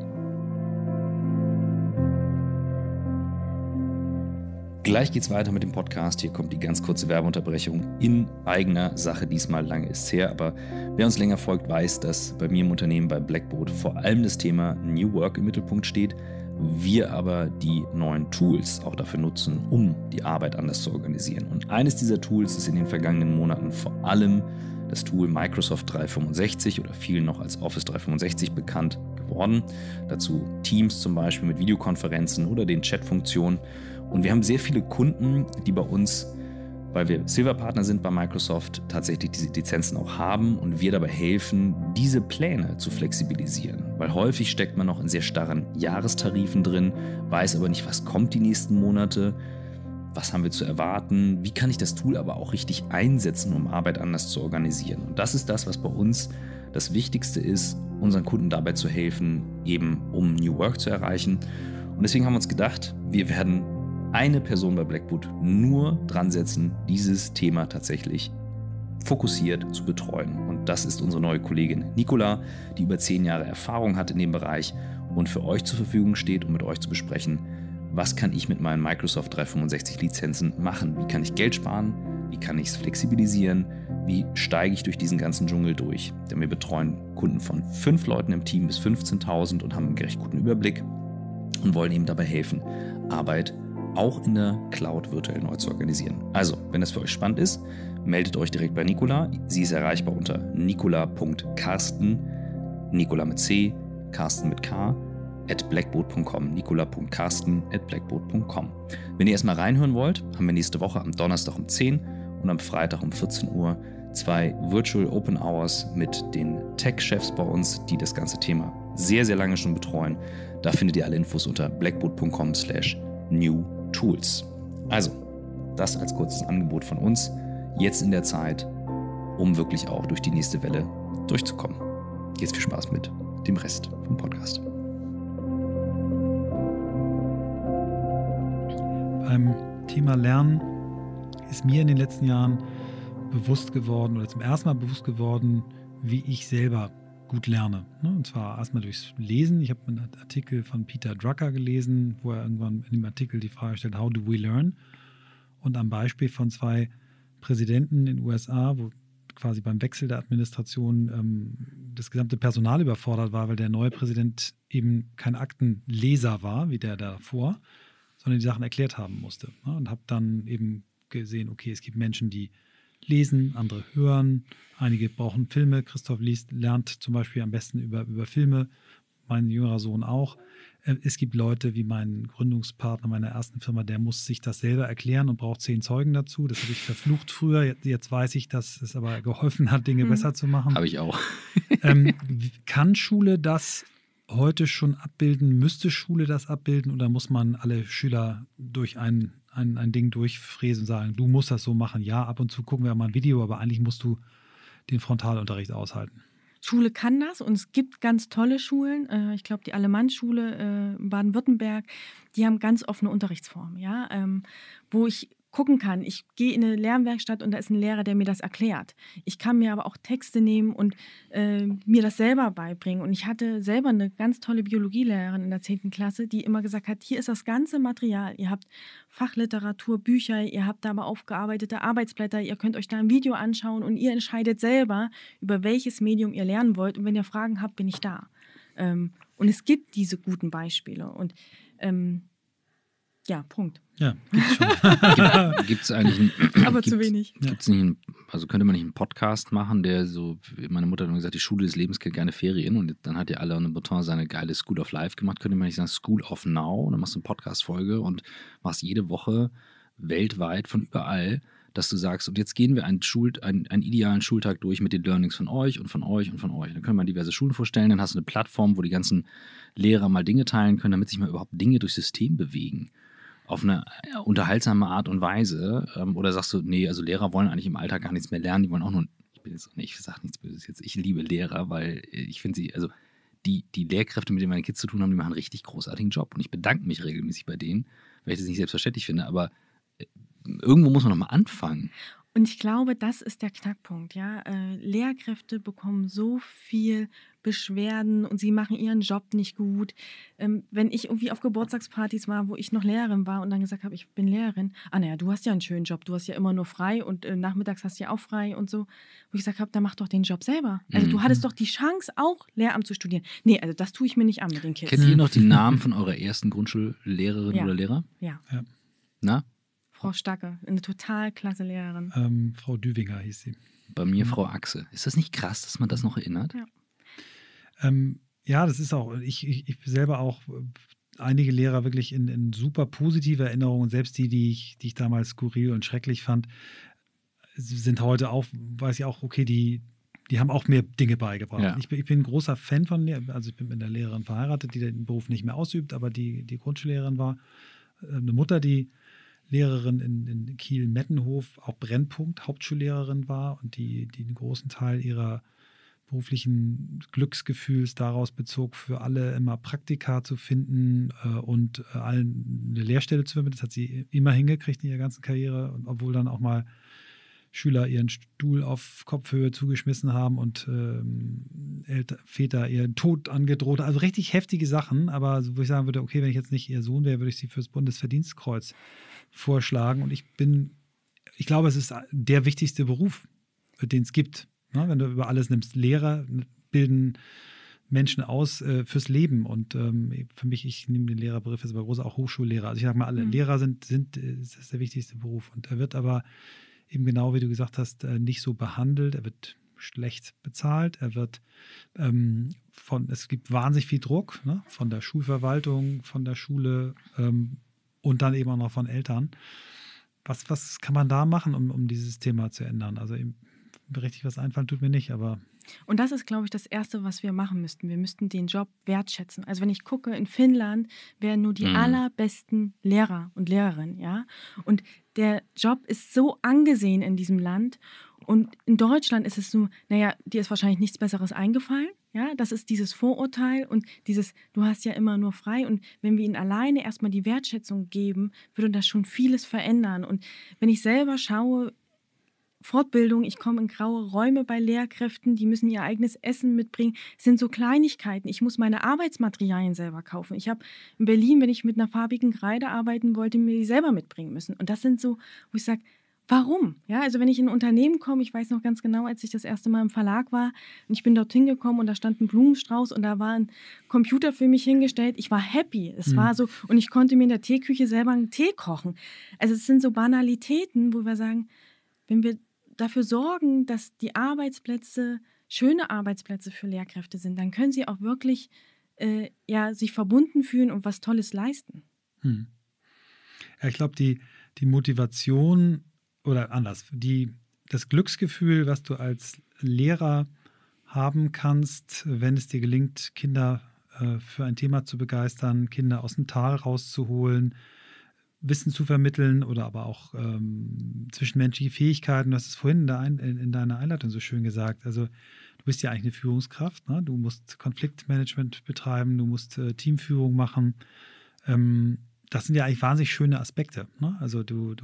Gleich geht's weiter mit dem Podcast. Hier kommt die ganz kurze Werbeunterbrechung in eigener Sache. Diesmal lange ist's her, aber wer uns länger folgt, weiß, dass bei mir im Unternehmen bei Blackboard vor allem das Thema New Work im Mittelpunkt steht. Wir aber die neuen Tools auch dafür nutzen, um die Arbeit anders zu organisieren. Und eines dieser Tools ist in den vergangenen Monaten vor allem das Tool Microsoft 365 oder vielen noch als Office 365 bekannt geworden. Dazu Teams zum Beispiel mit Videokonferenzen oder den Chat-Funktionen. Und wir haben sehr viele Kunden, die bei uns, weil wir Silver-Partner sind bei Microsoft, tatsächlich diese Lizenzen auch haben und wir dabei helfen, diese Pläne zu flexibilisieren. Weil häufig steckt man noch in sehr starren Jahrestarifen drin, weiß aber nicht, was kommt die nächsten Monate, was haben wir zu erwarten, wie kann ich das Tool aber auch richtig einsetzen, um Arbeit anders zu organisieren. Und das ist das, was bei uns das Wichtigste ist, unseren Kunden dabei zu helfen, eben um New Work zu erreichen. Und deswegen haben wir uns gedacht, wir werden eine Person bei Blackboard nur dran setzen, dieses Thema tatsächlich fokussiert zu betreuen. Und das ist unsere neue Kollegin Nicola, die über 10 Jahre Erfahrung hat in dem Bereich und für euch zur Verfügung steht, um mit euch zu besprechen, was kann ich mit meinen Microsoft 365 Lizenzen machen? Wie kann ich Geld sparen? Wie kann ich es flexibilisieren? Wie steige ich durch diesen ganzen Dschungel durch? Denn wir betreuen Kunden von 5 Leuten im Team bis 15.000 und haben einen recht guten Überblick und wollen eben dabei helfen, Arbeit auch in der Cloud virtuell neu zu organisieren. Also, wenn das für euch spannend ist, meldet euch direkt bei Nicola. Sie ist erreichbar unter nicola.karsten, Nicola mit C, Karsten mit K, @blackboard.com, nicola.karsten@blackboard.com. Wenn ihr erstmal reinhören wollt, haben wir nächste Woche am Donnerstag um 10 und am Freitag um 14 Uhr 2 Virtual Open Hours mit den Tech-Chefs bei uns, die das ganze Thema sehr, sehr lange schon betreuen. Da findet ihr alle Infos unter blackboard.com/new-tools. Also, das als kurzes Angebot von uns, jetzt in der Zeit, um wirklich auch durch die nächste Welle durchzukommen. Jetzt viel Spaß mit dem Rest vom Podcast. Beim Thema Lernen ist mir in den letzten Jahren bewusst geworden oder zum ersten Mal bewusst geworden, wie ich selber gut lerne. Und zwar erstmal durchs Lesen. Ich habe einen Artikel von Peter Drucker gelesen, wo er irgendwann in dem Artikel die Frage stellt, how do we learn? Und am Beispiel von 2 Präsidenten in den USA, wo quasi beim Wechsel der Administration das gesamte Personal überfordert war, weil der neue Präsident eben kein Aktenleser war, wie der davor, sondern die Sachen erklärt haben musste. Und habe dann eben gesehen, okay, es gibt Menschen, die lesen, andere hören, einige brauchen Filme. Christoph lernt zum Beispiel am besten über Filme, mein jüngerer Sohn auch. Es gibt Leute wie mein Gründungspartner meiner ersten Firma, der muss sich das selber erklären und braucht 10 Zeugen dazu. Das habe ich verflucht früher. Jetzt weiß ich, dass es aber geholfen hat, Dinge besser zu machen. Habe ich auch. Kann Schule das heute schon abbilden? Müsste Schule das abbilden oder muss man alle Schüler durch ein Ding durchfräsen und sagen, du musst das so machen? Ja, ab und zu gucken wir mal ein Video, aber eigentlich musst du den Frontalunterricht aushalten. Schule kann das und es gibt ganz tolle Schulen. Ich glaube, die Alemann-Schule in Baden-Württemberg, die haben ganz offene Unterrichtsformen, ja, wo ich gucken kann. Ich gehe in eine Lernwerkstatt und da ist ein Lehrer, der mir das erklärt. Ich kann mir aber auch Texte nehmen und mir das selber beibringen. Und ich hatte selber eine ganz tolle Biologielehrerin in der 10. Klasse, die immer gesagt hat, hier ist das ganze Material. Ihr habt Fachliteratur, Bücher, ihr habt da aber aufgearbeitete Arbeitsblätter, ihr könnt euch da ein Video anschauen und ihr entscheidet selber, über welches Medium ihr lernen wollt. Und wenn ihr Fragen habt, bin ich da. Und es gibt diese guten Beispiele. Und ja, Punkt. Ja, gibt's schon. Gibt es eigentlich einen, Aber zu wenig. Gibt's nicht also könnte man nicht einen Podcast machen, der so, meine Mutter hat immer gesagt, die Schule des Lebens kennt keine Ferien und dann hat ja Alain de Botton seine geile School of Life gemacht, könnte man nicht sagen School of Now und dann machst du eine Podcast-Folge und machst jede Woche weltweit von überall, dass du sagst, und jetzt gehen wir einen idealen Schultag durch mit den Learnings von euch und von euch und von euch. Dann können wir diverse Schulen vorstellen, dann hast du eine Plattform, wo die ganzen Lehrer mal Dinge teilen können, damit sich mal überhaupt Dinge durchs System bewegen. Auf eine unterhaltsame Art und Weise. Oder sagst du, nee, also Lehrer wollen eigentlich im Alltag gar nichts mehr lernen, die wollen auch nur, ich sage nichts Böses jetzt, ich liebe Lehrer, weil ich finde sie, also die Lehrkräfte, mit denen meine Kids zu tun haben, die machen einen richtig großartigen Job und ich bedanke mich regelmäßig bei denen, weil ich das nicht selbstverständlich finde, aber irgendwo muss man noch mal anfangen. Und ich glaube, das ist der Knackpunkt. Ja? Lehrkräfte bekommen so viel Beschwerden und sie machen ihren Job nicht gut. Wenn ich irgendwie auf Geburtstagspartys war, wo ich noch Lehrerin war und dann gesagt habe, ich bin Lehrerin, naja, du hast ja einen schönen Job, du hast ja immer nur frei und nachmittags hast du ja auch frei und so. Wo ich gesagt habe, dann mach doch den Job selber. Also du hattest doch die Chance, auch Lehramt zu studieren. Nee, also das tue ich mir nicht an mit den Kids. Kennt ihr noch die Namen von eurer ersten Grundschullehrerin oder Lehrer? Ja. Na? Frau Stacke, eine total klasse Lehrerin. Frau Düwinger hieß sie. Bei mir Frau Achse. Ist das nicht krass, dass man das noch erinnert? Ja. Ja, das ist auch, ich selber auch einige Lehrer wirklich in super positive Erinnerungen, selbst die ich damals skurril und schrecklich fand, sind heute auch, weiß ich auch, okay, die haben auch mir Dinge beigebracht. Ja. Ich bin ein großer Fan von Lehrern, also ich bin mit einer Lehrerin verheiratet, die den Beruf nicht mehr ausübt, aber die Grundschullehrerin war. Eine Mutter, die Lehrerin in Kiel-Mettenhof, auch Brennpunkt, Hauptschullehrerin war und die einen großen Teil ihrer beruflichen Glücksgefühls daraus bezog, für alle immer Praktika zu finden und allen eine Lehrstelle zu vermitteln. Das hat sie immer hingekriegt in ihrer ganzen Karriere, und obwohl dann auch mal Schüler ihren Stuhl auf Kopfhöhe zugeschmissen haben und Väter ihren Tod angedroht. Also richtig heftige Sachen, aber wo ich sagen würde, okay, wenn ich jetzt nicht ihr Sohn wäre, würde ich sie fürs Bundesverdienstkreuz vorschlagen. Und ich glaube, es ist der wichtigste Beruf, den es gibt. Ne? Wenn du über alles nimmst, Lehrer bilden Menschen aus fürs Leben. Und für mich, ich nehme den Lehrerberuf jetzt aber groß, auch Hochschullehrer. Also ich sage mal, alle Lehrer ist der wichtigste Beruf. Und er wird aber eben genau, wie du gesagt hast, nicht so behandelt. Er wird schlecht bezahlt. Er wird es gibt wahnsinnig viel Druck, ne? Von der Schulverwaltung, von der Schule und dann eben auch noch von Eltern. Was kann man da machen, um dieses Thema zu ändern? Also richtig was einfallen tut mir nicht, aber... Und das ist, glaube ich, das Erste, was wir machen müssten. Wir müssten den Job wertschätzen. Also wenn ich gucke, in Finnland wären nur die allerbesten Lehrer und Lehrerinnen, ja. Und der Job ist so angesehen in diesem Land. Und in Deutschland ist es so, naja, dir ist wahrscheinlich nichts Besseres eingefallen. Ja, das ist dieses Vorurteil und dieses, du hast ja immer nur frei. Und wenn wir ihnen alleine erstmal die Wertschätzung geben, würde das schon vieles verändern. Und wenn ich selber schaue, Fortbildung, ich komme in graue Räume bei Lehrkräften, die müssen ihr eigenes Essen mitbringen. Es sind so Kleinigkeiten. Ich muss meine Arbeitsmaterialien selber kaufen. Ich habe in Berlin, wenn ich mit einer farbigen Kreide arbeiten wollte, mir die selber mitbringen müssen. Und das sind so, wo ich sage, warum? Ja, also wenn ich in ein Unternehmen komme, ich weiß noch ganz genau, als ich das erste Mal im Verlag war und ich bin dorthin gekommen und da stand ein Blumenstrauß und da war ein Computer für mich hingestellt. Ich war happy. Es war so, und ich konnte mir in der Teeküche selber einen Tee kochen. Also es sind so Banalitäten, wo wir sagen, wenn wir dafür sorgen, dass die Arbeitsplätze schöne Arbeitsplätze für Lehrkräfte sind, dann können sie auch wirklich sich verbunden fühlen und was Tolles leisten. Ja, ich glaube, die Motivation oder anders, das Glücksgefühl, was du als Lehrer haben kannst, wenn es dir gelingt, Kinder für ein Thema zu begeistern, Kinder aus dem Tal rauszuholen, Wissen zu vermitteln oder aber auch zwischenmenschliche Fähigkeiten. Du hast es vorhin in deiner Einleitung so schön gesagt. Also du bist ja eigentlich eine Führungskraft, ne? Du musst Konfliktmanagement betreiben, du musst Teamführung machen. Das sind ja eigentlich wahnsinnig schöne Aspekte, ne? Also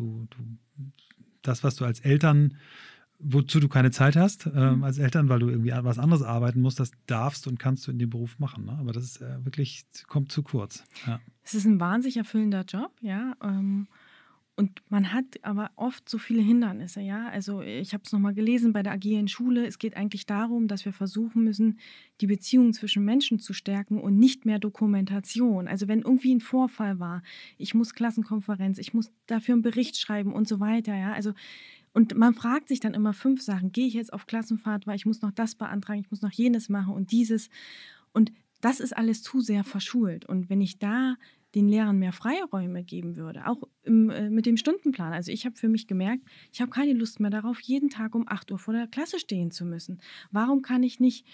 das, was du als Eltern, wozu du keine Zeit hast, als Eltern, weil du irgendwie was anderes arbeiten musst, das darfst und kannst du in dem Beruf machen, ne? Aber das ist wirklich, kommt zu kurz. Ja. Es ist ein wahnsinnig erfüllender Job, ja. Und man hat aber oft so viele Hindernisse, ja. Also ich habe es nochmal gelesen bei der agilen Schule. Es geht eigentlich darum, dass wir versuchen müssen, die Beziehungen zwischen Menschen zu stärken und nicht mehr Dokumentation. Also wenn irgendwie ein Vorfall war, ich muss Klassenkonferenz, ich muss dafür einen Bericht schreiben und so weiter, ja. Also und man fragt sich dann immer 5 Sachen. Gehe ich jetzt auf Klassenfahrt, weil ich muss noch das beantragen, ich muss noch jenes machen und dieses. Und das ist alles zu sehr verschult. Und wenn ich da den Lehrern mehr Freiräume geben würde, auch mit dem Stundenplan. Also ich habe für mich gemerkt, ich habe keine Lust mehr darauf, jeden Tag um 8 Uhr vor der Klasse stehen zu müssen. Warum kann ich nicht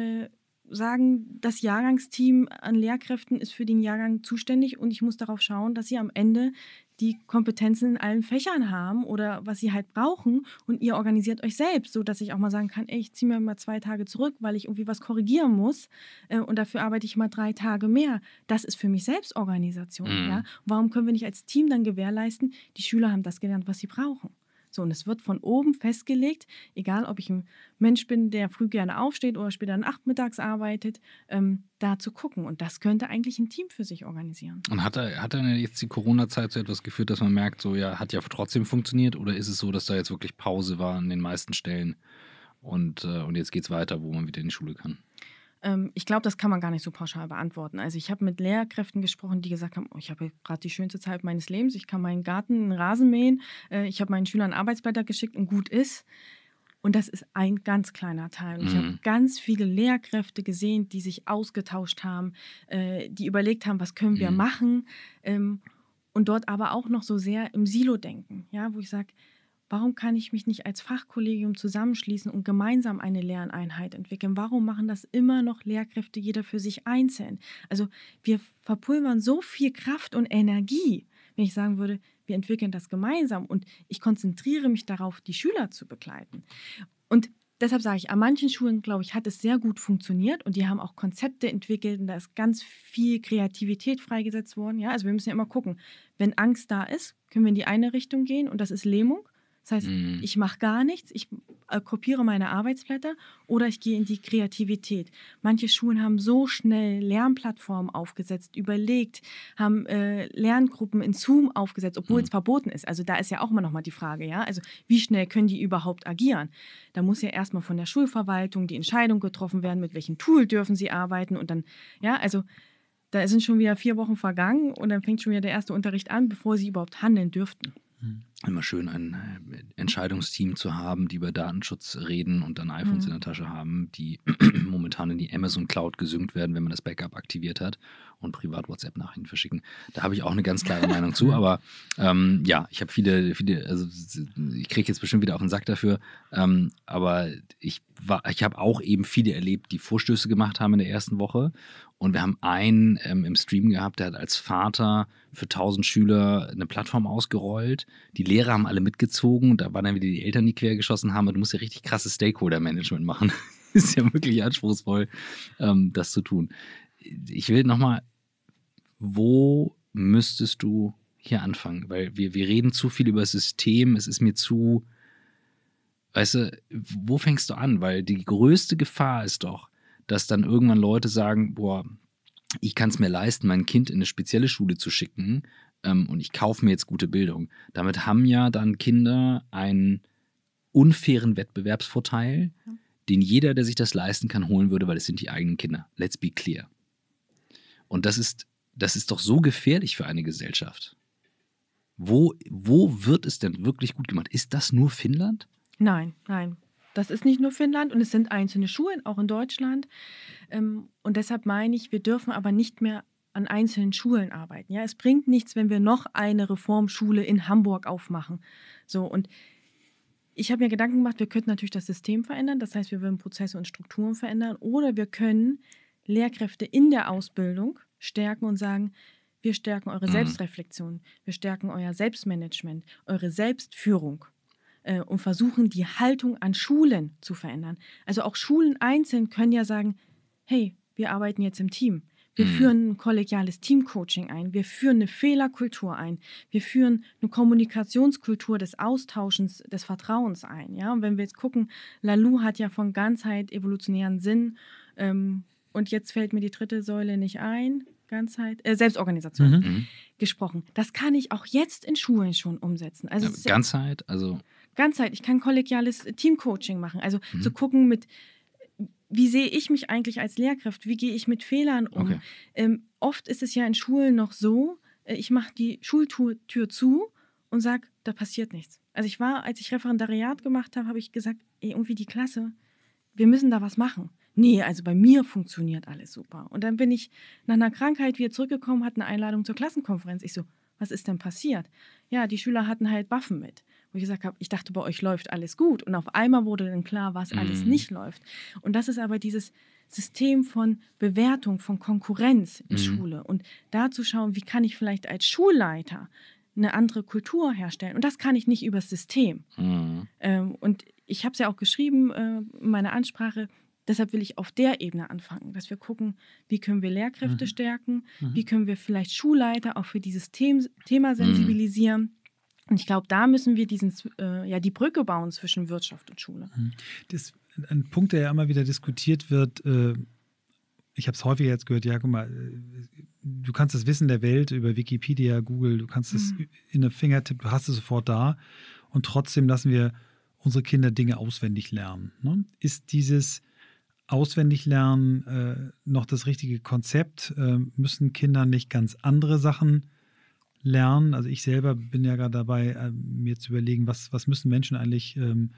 sagen, das Jahrgangsteam an Lehrkräften ist für den Jahrgang zuständig und ich muss darauf schauen, dass sie am Ende die Kompetenzen in allen Fächern haben oder was sie halt brauchen und ihr organisiert euch selbst, sodass ich auch mal sagen kann, ey, ich ziehe mir mal 2 Tage zurück, weil ich irgendwie was korrigieren muss und dafür arbeite ich mal 3 Tage mehr. Das ist für mich Selbstorganisation. Ja? Warum können wir nicht als Team dann gewährleisten, die Schüler haben das gelernt, was sie brauchen? So, und es wird von oben festgelegt, egal ob ich ein Mensch bin, der früh gerne aufsteht oder später nachmittags arbeitet, da zu gucken. Und das könnte eigentlich ein Team für sich organisieren. Und hat dann jetzt die Corona-Zeit zu etwas geführt, dass man merkt, so ja, hat ja trotzdem funktioniert? Oder ist es so, dass da jetzt wirklich Pause war an den meisten Stellen und jetzt geht es weiter, wo man wieder in die Schule kann? Ich glaube, das kann man gar nicht so pauschal beantworten. Also ich habe mit Lehrkräften gesprochen, die gesagt haben, oh, ich habe gerade die schönste Zeit meines Lebens, ich kann meinen Garten, einen Rasen mähen, ich habe meinen Schülern Arbeitsblätter geschickt und gut ist. Und das ist ein ganz kleiner Teil. Und ich habe ganz viele Lehrkräfte gesehen, die sich ausgetauscht haben, die überlegt haben, was können wir machen. Und dort aber auch noch so sehr im Silo denken, ja, wo ich sage, warum kann ich mich nicht als Fachkollegium zusammenschließen und gemeinsam eine Lerneinheit entwickeln? Warum machen das immer noch Lehrkräfte, jeder für sich einzeln? Also wir verpulvern so viel Kraft und Energie, wenn ich sagen würde, wir entwickeln das gemeinsam und ich konzentriere mich darauf, die Schüler zu begleiten. Und deshalb sage ich, an manchen Schulen, glaube ich, hat es sehr gut funktioniert und die haben auch Konzepte entwickelt und da ist ganz viel Kreativität freigesetzt worden. Ja? Also wir müssen ja immer gucken, wenn Angst da ist, können wir in die eine Richtung gehen und das ist Lähmung. Das heißt, ich mache gar nichts, ich kopiere meine Arbeitsblätter oder ich gehe in die Kreativität. Manche Schulen haben so schnell Lernplattformen aufgesetzt, überlegt, haben Lerngruppen in Zoom aufgesetzt, obwohl es verboten ist. Also da ist ja auch immer noch mal die Frage, ja, also wie schnell können die überhaupt agieren? Da muss ja erstmal von der Schulverwaltung die Entscheidung getroffen werden, mit welchem Tool dürfen sie arbeiten und dann, ja, also da sind schon wieder 4 Wochen vergangen und dann fängt schon wieder der erste Unterricht an, bevor sie überhaupt handeln dürften. Immer schön ein Entscheidungsteam zu haben, die über Datenschutz reden und dann iPhones in der Tasche haben, die momentan in die Amazon Cloud gesynkt werden, wenn man das Backup aktiviert hat und privat WhatsApp-Nachrichten verschicken. Da habe ich auch eine ganz klare Meinung zu, aber ja, ich habe viele, also ich kriege jetzt bestimmt wieder auf den Sack dafür, aber ich habe auch eben viele erlebt, die Vorstöße gemacht haben in der ersten Woche. Und wir haben einen im Stream gehabt, der hat als Vater für 1000 Schüler eine Plattform ausgerollt. Die Lehrer haben alle mitgezogen und da waren dann wieder die Eltern, die quergeschossen haben. Und du musst ja richtig krasses Stakeholder-Management machen. Ist ja wirklich anspruchsvoll, das zu tun. Ich will nochmal, wo müsstest du hier anfangen? Weil wir reden zu viel über das System. Es ist mir zu, weißt du, wo fängst du an? Weil die größte Gefahr ist doch, dass dann irgendwann Leute sagen, boah, ich kann es mir leisten, mein Kind in eine spezielle Schule zu schicken und ich kaufe mir jetzt gute Bildung. Damit haben ja dann Kinder einen unfairen Wettbewerbsvorteil, den jeder, der sich das leisten kann, holen würde, weil es sind die eigenen Kinder. Let's be clear. Und das ist doch so gefährlich für eine Gesellschaft. Wo wird es denn wirklich gut gemacht? Ist das nur Finnland? Nein. Das ist nicht nur Finnland und es sind einzelne Schulen, auch in Deutschland. Und deshalb meine ich, wir dürfen aber nicht mehr an einzelnen Schulen arbeiten. Ja, es bringt nichts, wenn wir noch eine Reformschule in Hamburg aufmachen. So, und ich habe mir Gedanken gemacht, wir könnten natürlich das System verändern. Das heißt, wir würden Prozesse und Strukturen verändern. Oder wir können Lehrkräfte in der Ausbildung stärken und sagen, wir stärken eure Selbstreflexion, wir stärken euer Selbstmanagement, eure Selbstführung. und versuchen, die Haltung an Schulen zu verändern. Also auch Schulen einzeln können ja sagen, hey, wir arbeiten jetzt im Team. Wir führen ein kollegiales Teamcoaching ein. Wir führen eine Fehlerkultur ein. Wir führen eine Kommunikationskultur des Austauschens, des Vertrauens ein. Ja? Und wenn wir jetzt gucken, Lalou hat ja von Ganzheit evolutionären Sinn. Und jetzt fällt mir die dritte Säule nicht ein. Ganzheit, Selbstorganisation gesprochen. Das kann ich auch jetzt in Schulen schon umsetzen. Also Ganzheit, Ganzheit, ich kann kollegiales Teamcoaching machen. Also zu gucken wie sehe ich mich eigentlich als Lehrkraft? Wie gehe ich mit Fehlern um? Okay. Oft ist es ja in Schulen noch so, ich mache die Schultür zu und sage, da passiert nichts. Also als ich Referendariat gemacht habe, habe ich gesagt, irgendwie die Klasse, wir müssen da was machen. Nee, also bei mir funktioniert alles super. Und dann bin ich nach einer Krankheit wieder zurückgekommen, hatte eine Einladung zur Klassenkonferenz. Ich so, was ist denn passiert? Ja, die Schüler hatten halt Waffen mit. Wo ich gesagt habe, ich dachte, bei euch läuft alles gut. Und auf einmal wurde dann klar, was alles nicht läuft. Und das ist aber dieses System von Bewertung, von Konkurrenz in Schule. Und da zu schauen, wie kann ich vielleicht als Schulleiter eine andere Kultur herstellen. Und das kann ich nicht übers System. Und ich habe es ja auch geschrieben in meiner Ansprache, deshalb will ich auf der Ebene anfangen, dass wir gucken, wie können wir Lehrkräfte stärken, wie können wir vielleicht Schulleiter auch für dieses Thema sensibilisieren. Und ich glaube, da müssen wir die Brücke bauen zwischen Wirtschaft und Schule. Das ist ein Punkt, der ja immer wieder diskutiert wird. Ich habe es häufiger jetzt gehört, ja, guck mal, du kannst das Wissen der Welt über Wikipedia, Google, du kannst es in der Fingertipp, du hast es sofort da und trotzdem lassen wir unsere Kinder Dinge auswendig lernen. Ne? Ist dieses Auswendiglernen noch das richtige Konzept? Müssen Kinder nicht ganz andere Sachen lernen? Also ich selber bin ja gerade dabei, mir zu überlegen, was müssen Menschen eigentlich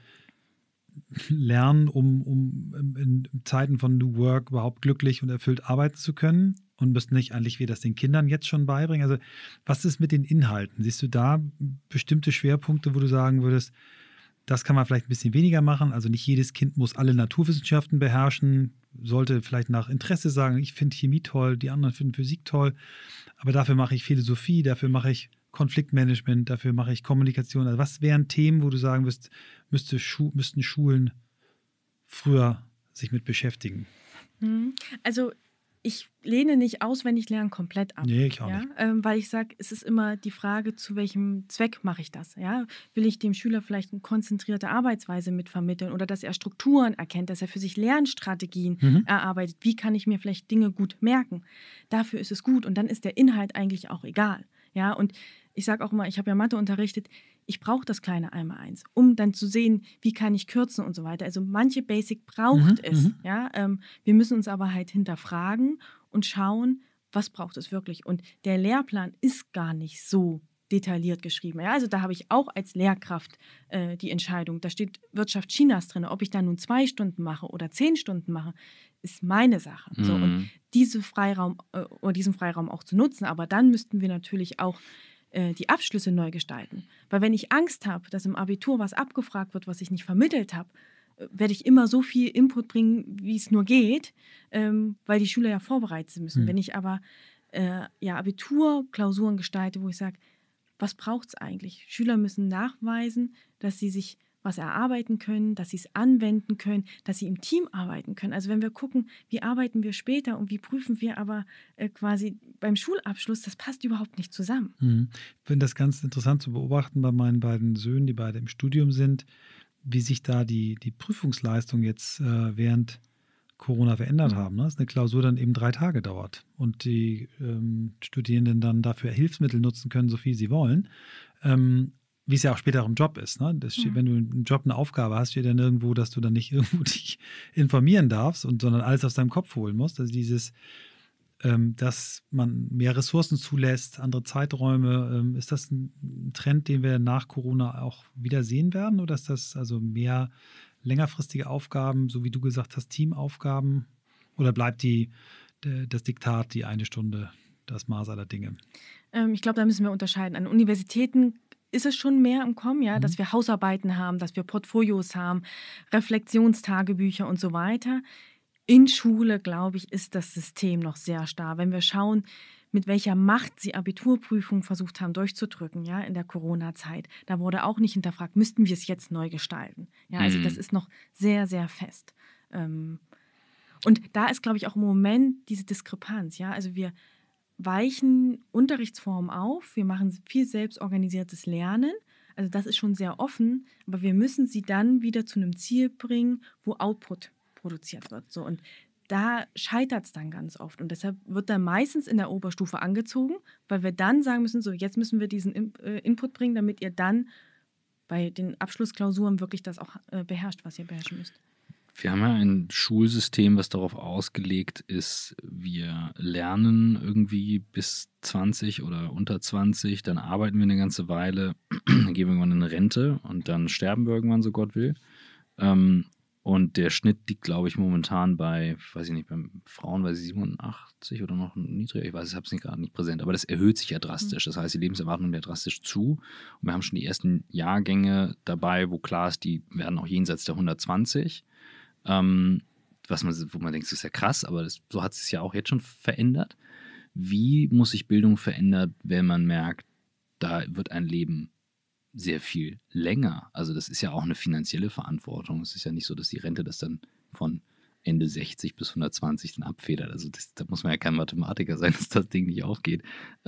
lernen, um in Zeiten von New Work überhaupt glücklich und erfüllt arbeiten zu können, und müssen nicht eigentlich wir das den Kindern jetzt schon beibringen? Also was ist mit den Inhalten? Siehst du da bestimmte Schwerpunkte, wo du sagen würdest, das kann man vielleicht ein bisschen weniger machen? Also nicht jedes Kind muss alle Naturwissenschaften beherrschen, sollte vielleicht nach Interesse sagen, ich finde Chemie toll, die anderen finden Physik toll, aber dafür mache ich Philosophie, dafür mache ich Konfliktmanagement, dafür mache ich Kommunikation. Also was wären Themen, wo du sagen wirst, müssten Schulen früher sich mit beschäftigen? Also ich lehne nicht Auswendiglernen komplett ab. Nee, ich auch nicht. Weil ich sage, es ist immer die Frage, zu welchem Zweck mache ich das? Ja? Will ich dem Schüler vielleicht eine konzentrierte Arbeitsweise mitvermitteln oder dass er Strukturen erkennt, dass er für sich Lernstrategien erarbeitet? Wie kann ich mir vielleicht Dinge gut merken? Dafür ist es gut und dann ist der Inhalt eigentlich auch egal. Ja? Und ich sage auch immer, ich habe ja Mathe unterrichtet, ich brauche das kleine Einmaleins, um dann zu sehen, wie kann ich kürzen und so weiter. Also manche Basic braucht es. Ja? Wir müssen uns aber halt hinterfragen und schauen, was braucht es wirklich. Und der Lehrplan ist gar nicht so detailliert geschrieben. Ja? Also da habe ich auch als Lehrkraft die Entscheidung. Da steht Wirtschaft Chinas drin. Ob ich da nun 2 Stunden mache oder 10 Stunden mache, ist meine Sache. So, und diesen Freiraum auch zu nutzen. Aber dann müssten wir natürlich auch die Abschlüsse neu gestalten. Weil wenn ich Angst habe, dass im Abitur was abgefragt wird, was ich nicht vermittelt habe, werde ich immer so viel Input bringen, wie es nur geht, weil die Schüler ja vorbereitet sein müssen. Wenn ich aber Abiturklausuren gestalte, wo ich sage, was braucht es eigentlich? Schüler müssen nachweisen, dass sie sich was erarbeiten können, dass sie es anwenden können, dass sie im Team arbeiten können. Also wenn wir gucken, wie arbeiten wir später und wie prüfen wir aber quasi beim Schulabschluss, das passt überhaupt nicht zusammen. Ich finde das ganz interessant zu beobachten bei meinen beiden Söhnen, die beide im Studium sind, wie sich da die Prüfungsleistung jetzt während Corona verändert haben. Ne? Dass eine Klausur dann eben 3 Tage dauert und die Studierenden dann dafür Hilfsmittel nutzen können, so viel sie wollen. Wie es ja auch später auch im Job ist. Ne? Wenn du im Job eine Aufgabe hast, steht ja nirgendwo, dass du dann nicht irgendwo dich informieren darfst, sondern alles aus deinem Kopf holen musst. Also dieses, dass man mehr Ressourcen zulässt, andere Zeiträume. Ist das ein Trend, den wir nach Corona auch wieder sehen werden? Oder ist das also mehr längerfristige Aufgaben, so wie du gesagt hast, Teamaufgaben? Oder bleibt das Diktat, die 1 Stunde, das Maß aller Dinge? Ich glaube, da müssen wir unterscheiden. An Universitäten ist es schon mehr im Kommen, ja, dass wir Hausarbeiten haben, dass wir Portfolios haben, Reflexionstagebücher und so weiter. In Schule, glaube ich, ist das System noch sehr starr. Wenn wir schauen, mit welcher Macht sie Abiturprüfungen versucht haben durchzudrücken, ja, in der Corona-Zeit. Da wurde auch nicht hinterfragt, müssten wir es jetzt neu gestalten. Ja, also das ist noch sehr, sehr fest. Und da ist, glaube ich, auch im Moment diese Diskrepanz. Ja, also wir weichen Unterrichtsformen auf, wir machen viel selbstorganisiertes Lernen. Also das ist schon sehr offen, aber wir müssen sie dann wieder zu einem Ziel bringen, wo Output produziert wird. So, und da scheitert es dann ganz oft. Und deshalb wird dann meistens in der Oberstufe angezogen, weil wir dann sagen müssen, so jetzt müssen wir diesen Input bringen, damit ihr dann bei den Abschlussklausuren wirklich das auch beherrscht, was ihr beherrschen müsst. Wir haben ja ein Schulsystem, was darauf ausgelegt ist, wir lernen irgendwie bis 20 oder unter 20, dann arbeiten wir eine ganze Weile, dann gehen wir irgendwann in Rente und dann sterben wir irgendwann, so Gott will. Und der Schnitt liegt, glaube ich, momentan bei, weiß ich nicht, bei Frauen bei 87 oder noch niedriger. Ich weiß, ich habe es gerade nicht präsent, aber das erhöht sich ja drastisch. Das heißt, die Lebenserwartung nimmt ja drastisch zu. Und wir haben schon die ersten Jahrgänge dabei, wo klar ist, die werden auch jenseits der 120. Wo man denkt, das ist ja krass, aber so hat es sich ja auch jetzt schon verändert. Wie muss sich Bildung verändern, wenn man merkt, da wird ein Leben sehr viel länger? Also das ist ja auch eine finanzielle Verantwortung. Es ist ja nicht so, dass die Rente das dann von Ende 60 bis 120 dann abfedert. Also da muss man ja kein Mathematiker sein, dass das Ding nicht aufgeht.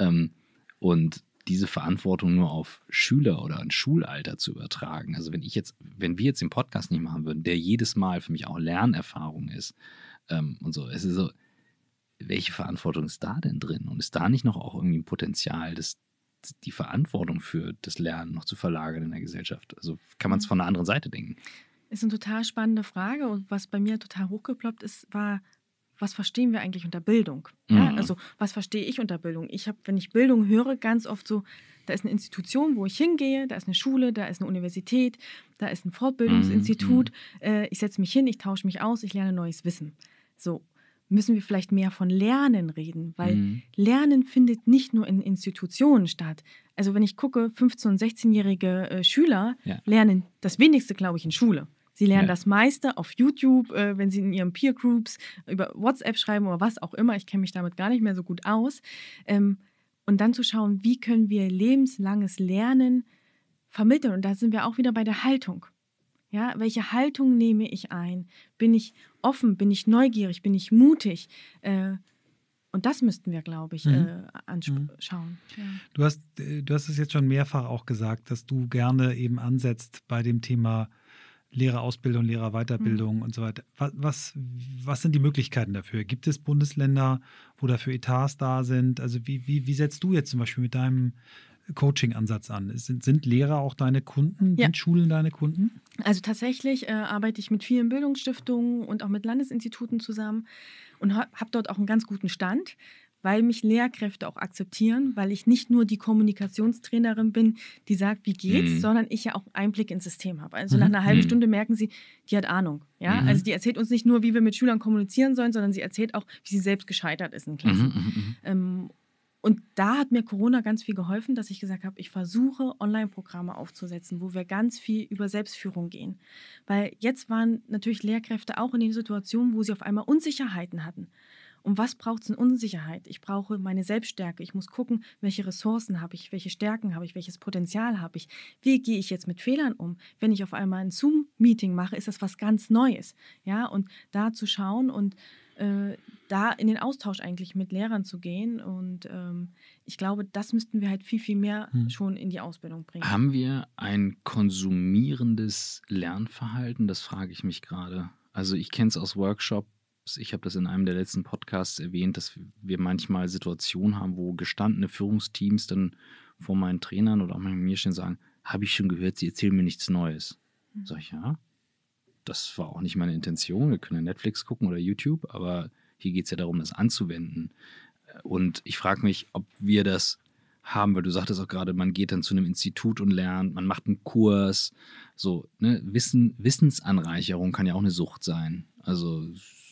Und diese Verantwortung nur auf Schüler oder ein Schulalter zu übertragen. Also wenn wir jetzt den Podcast nicht machen würden, der jedes Mal für mich auch Lernerfahrung ist und so, es ist so, welche Verantwortung ist da denn drin? Und ist da nicht noch auch irgendwie ein Potenzial, die Verantwortung für das Lernen noch zu verlagern in der Gesellschaft? Also kann man es von einer anderen Seite denken? Ist eine total spannende Frage und was bei mir total hochgeploppt ist, war, was verstehen wir eigentlich unter Bildung? Ja, also was verstehe ich unter Bildung? Wenn ich Bildung höre, ganz oft so, da ist eine Institution, wo ich hingehe, da ist eine Schule, da ist eine Universität, da ist ein Fortbildungsinstitut. Ich setze mich hin, ich tausche mich aus, ich lerne neues Wissen. So müssen wir vielleicht mehr von Lernen reden, weil Lernen findet nicht nur in Institutionen statt. Also wenn ich gucke, 15- und 16-jährige Schüler lernen das wenigste, glaube ich, in Schule. Sie lernen das meiste auf YouTube, wenn sie in ihren Peer Groups über WhatsApp schreiben oder was auch immer. Ich kenne mich damit gar nicht mehr so gut aus. Und dann zu schauen, wie können wir lebenslanges Lernen vermitteln. Und da sind wir auch wieder bei der Haltung. Ja, welche Haltung nehme ich ein? Bin ich offen? Bin ich neugierig? Bin ich mutig? Und das müssten wir, glaube ich, anschauen. Ja. Du hast es jetzt schon mehrfach auch gesagt, dass du gerne eben ansetzt bei dem Thema Lehrerausbildung, Lehrerweiterbildung und so weiter. Was sind die Möglichkeiten dafür? Gibt es Bundesländer, wo dafür Etats da sind? Also wie setzt du jetzt zum Beispiel mit deinem Coaching-Ansatz an? Sind Lehrer auch deine Kunden? Ja. Sind Schulen deine Kunden? Also tatsächlich arbeite ich mit vielen Bildungsstiftungen und auch mit Landesinstituten zusammen und habe dort auch einen ganz guten Stand, weil mich Lehrkräfte auch akzeptieren, weil ich nicht nur die Kommunikationstrainerin bin, die sagt, wie geht's, sondern ich ja auch Einblick ins System habe. Also nach einer halben Stunde merken sie, die hat Ahnung. Ja? Also die erzählt uns nicht nur, wie wir mit Schülern kommunizieren sollen, sondern sie erzählt auch, wie sie selbst gescheitert ist in Klassen. Und da hat mir Corona ganz viel geholfen, dass ich gesagt habe, ich versuche, Online-Programme aufzusetzen, wo wir ganz viel über Selbstführung gehen. Weil jetzt waren natürlich Lehrkräfte auch in den Situationen, wo sie auf einmal Unsicherheiten hatten. Und was braucht es in Unsicherheit? Ich brauche meine Selbststärke. Ich muss gucken, welche Ressourcen habe ich, welche Stärken habe ich, welches Potenzial habe ich. Wie gehe ich jetzt mit Fehlern um? Wenn ich auf einmal ein Zoom-Meeting mache, ist das was ganz Neues. Ja? Und da zu schauen und da in den Austausch eigentlich mit Lehrern zu gehen. Und ich glaube, das müssten wir halt viel, viel mehr schon in die Ausbildung bringen. Haben wir ein konsumierendes Lernverhalten? Das frage ich mich gerade. Also ich kenne es aus Workshops. Ich habe das in einem der letzten Podcasts erwähnt, dass wir manchmal Situationen haben, wo gestandene Führungsteams dann vor meinen Trainern oder auch mir stehen und sagen, habe ich schon gehört, sie erzählen mir nichts Neues. Sag ich, ja, das war auch nicht meine Intention. Wir können ja Netflix gucken oder YouTube, aber hier geht es ja darum, das anzuwenden. Und ich frage mich, ob wir das haben, weil du sagtest auch gerade, man geht dann zu einem Institut und lernt, man macht einen Kurs. So, ne? Wissensanreicherung kann ja auch eine Sucht sein. Also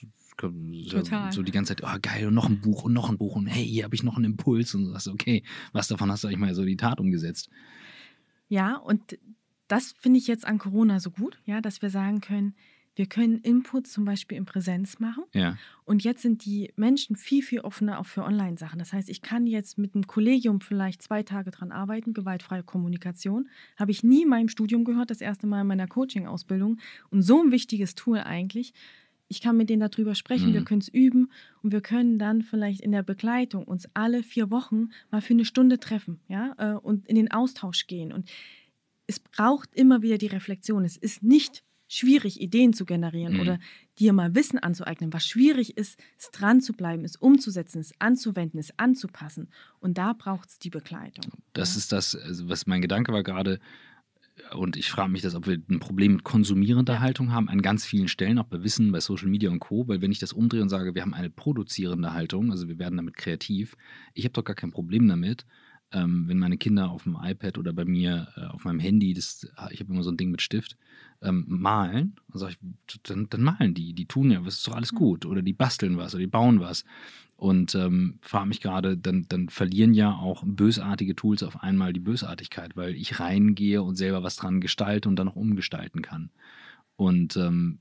Total. So die ganze Zeit, oh geil, und noch ein Buch und hey, hier habe ich noch einen Impuls und du sagst, okay, was davon hast du eigentlich mal so in die Tat umgesetzt? Ja, und das finde ich jetzt an Corona so gut, ja, dass wir sagen können, Wir können Inputs zum Beispiel in Präsenz machen. Ja. Und jetzt sind die Menschen viel, viel offener auch für Online-Sachen. Das heißt, ich kann jetzt mit einem Kollegium vielleicht 2 Tage dran arbeiten, gewaltfreie Kommunikation. Habe ich nie in meinem Studium gehört, das erste Mal in meiner Coaching-Ausbildung. Und so ein wichtiges Tool eigentlich. Ich kann mit denen darüber sprechen, wir können es üben und wir können dann vielleicht in der Begleitung uns alle 4 Wochen mal für eine Stunde treffen, ja, und in den Austausch gehen. Und es braucht immer wieder die Reflexion. Es ist nicht schwierig, Ideen zu generieren oder dir mal Wissen anzueignen. Was schwierig ist, ist dran zu bleiben, ist umzusetzen, ist anzuwenden, ist anzupassen. Und da braucht es die Begleitung. Das ist das, also was mein Gedanke war gerade. Und ich frage mich, ob wir ein Problem mit konsumierender Haltung haben, an ganz vielen Stellen, auch bei Wissen, bei Social Media und Co. Weil wenn ich das umdrehe und sage, wir haben eine produzierende Haltung, also wir werden damit kreativ, ich habe doch gar kein Problem damit, wenn meine Kinder auf dem iPad oder bei mir auf meinem Handy, ich habe immer so ein Ding mit Stift, malen, dann malen die tun ja, das ist doch alles gut. Oder die basteln was oder die bauen was. Und frage mich gerade, dann verlieren ja auch bösartige Tools auf einmal die Bösartigkeit, weil ich reingehe und selber was dran gestalte und dann noch umgestalten kann. Und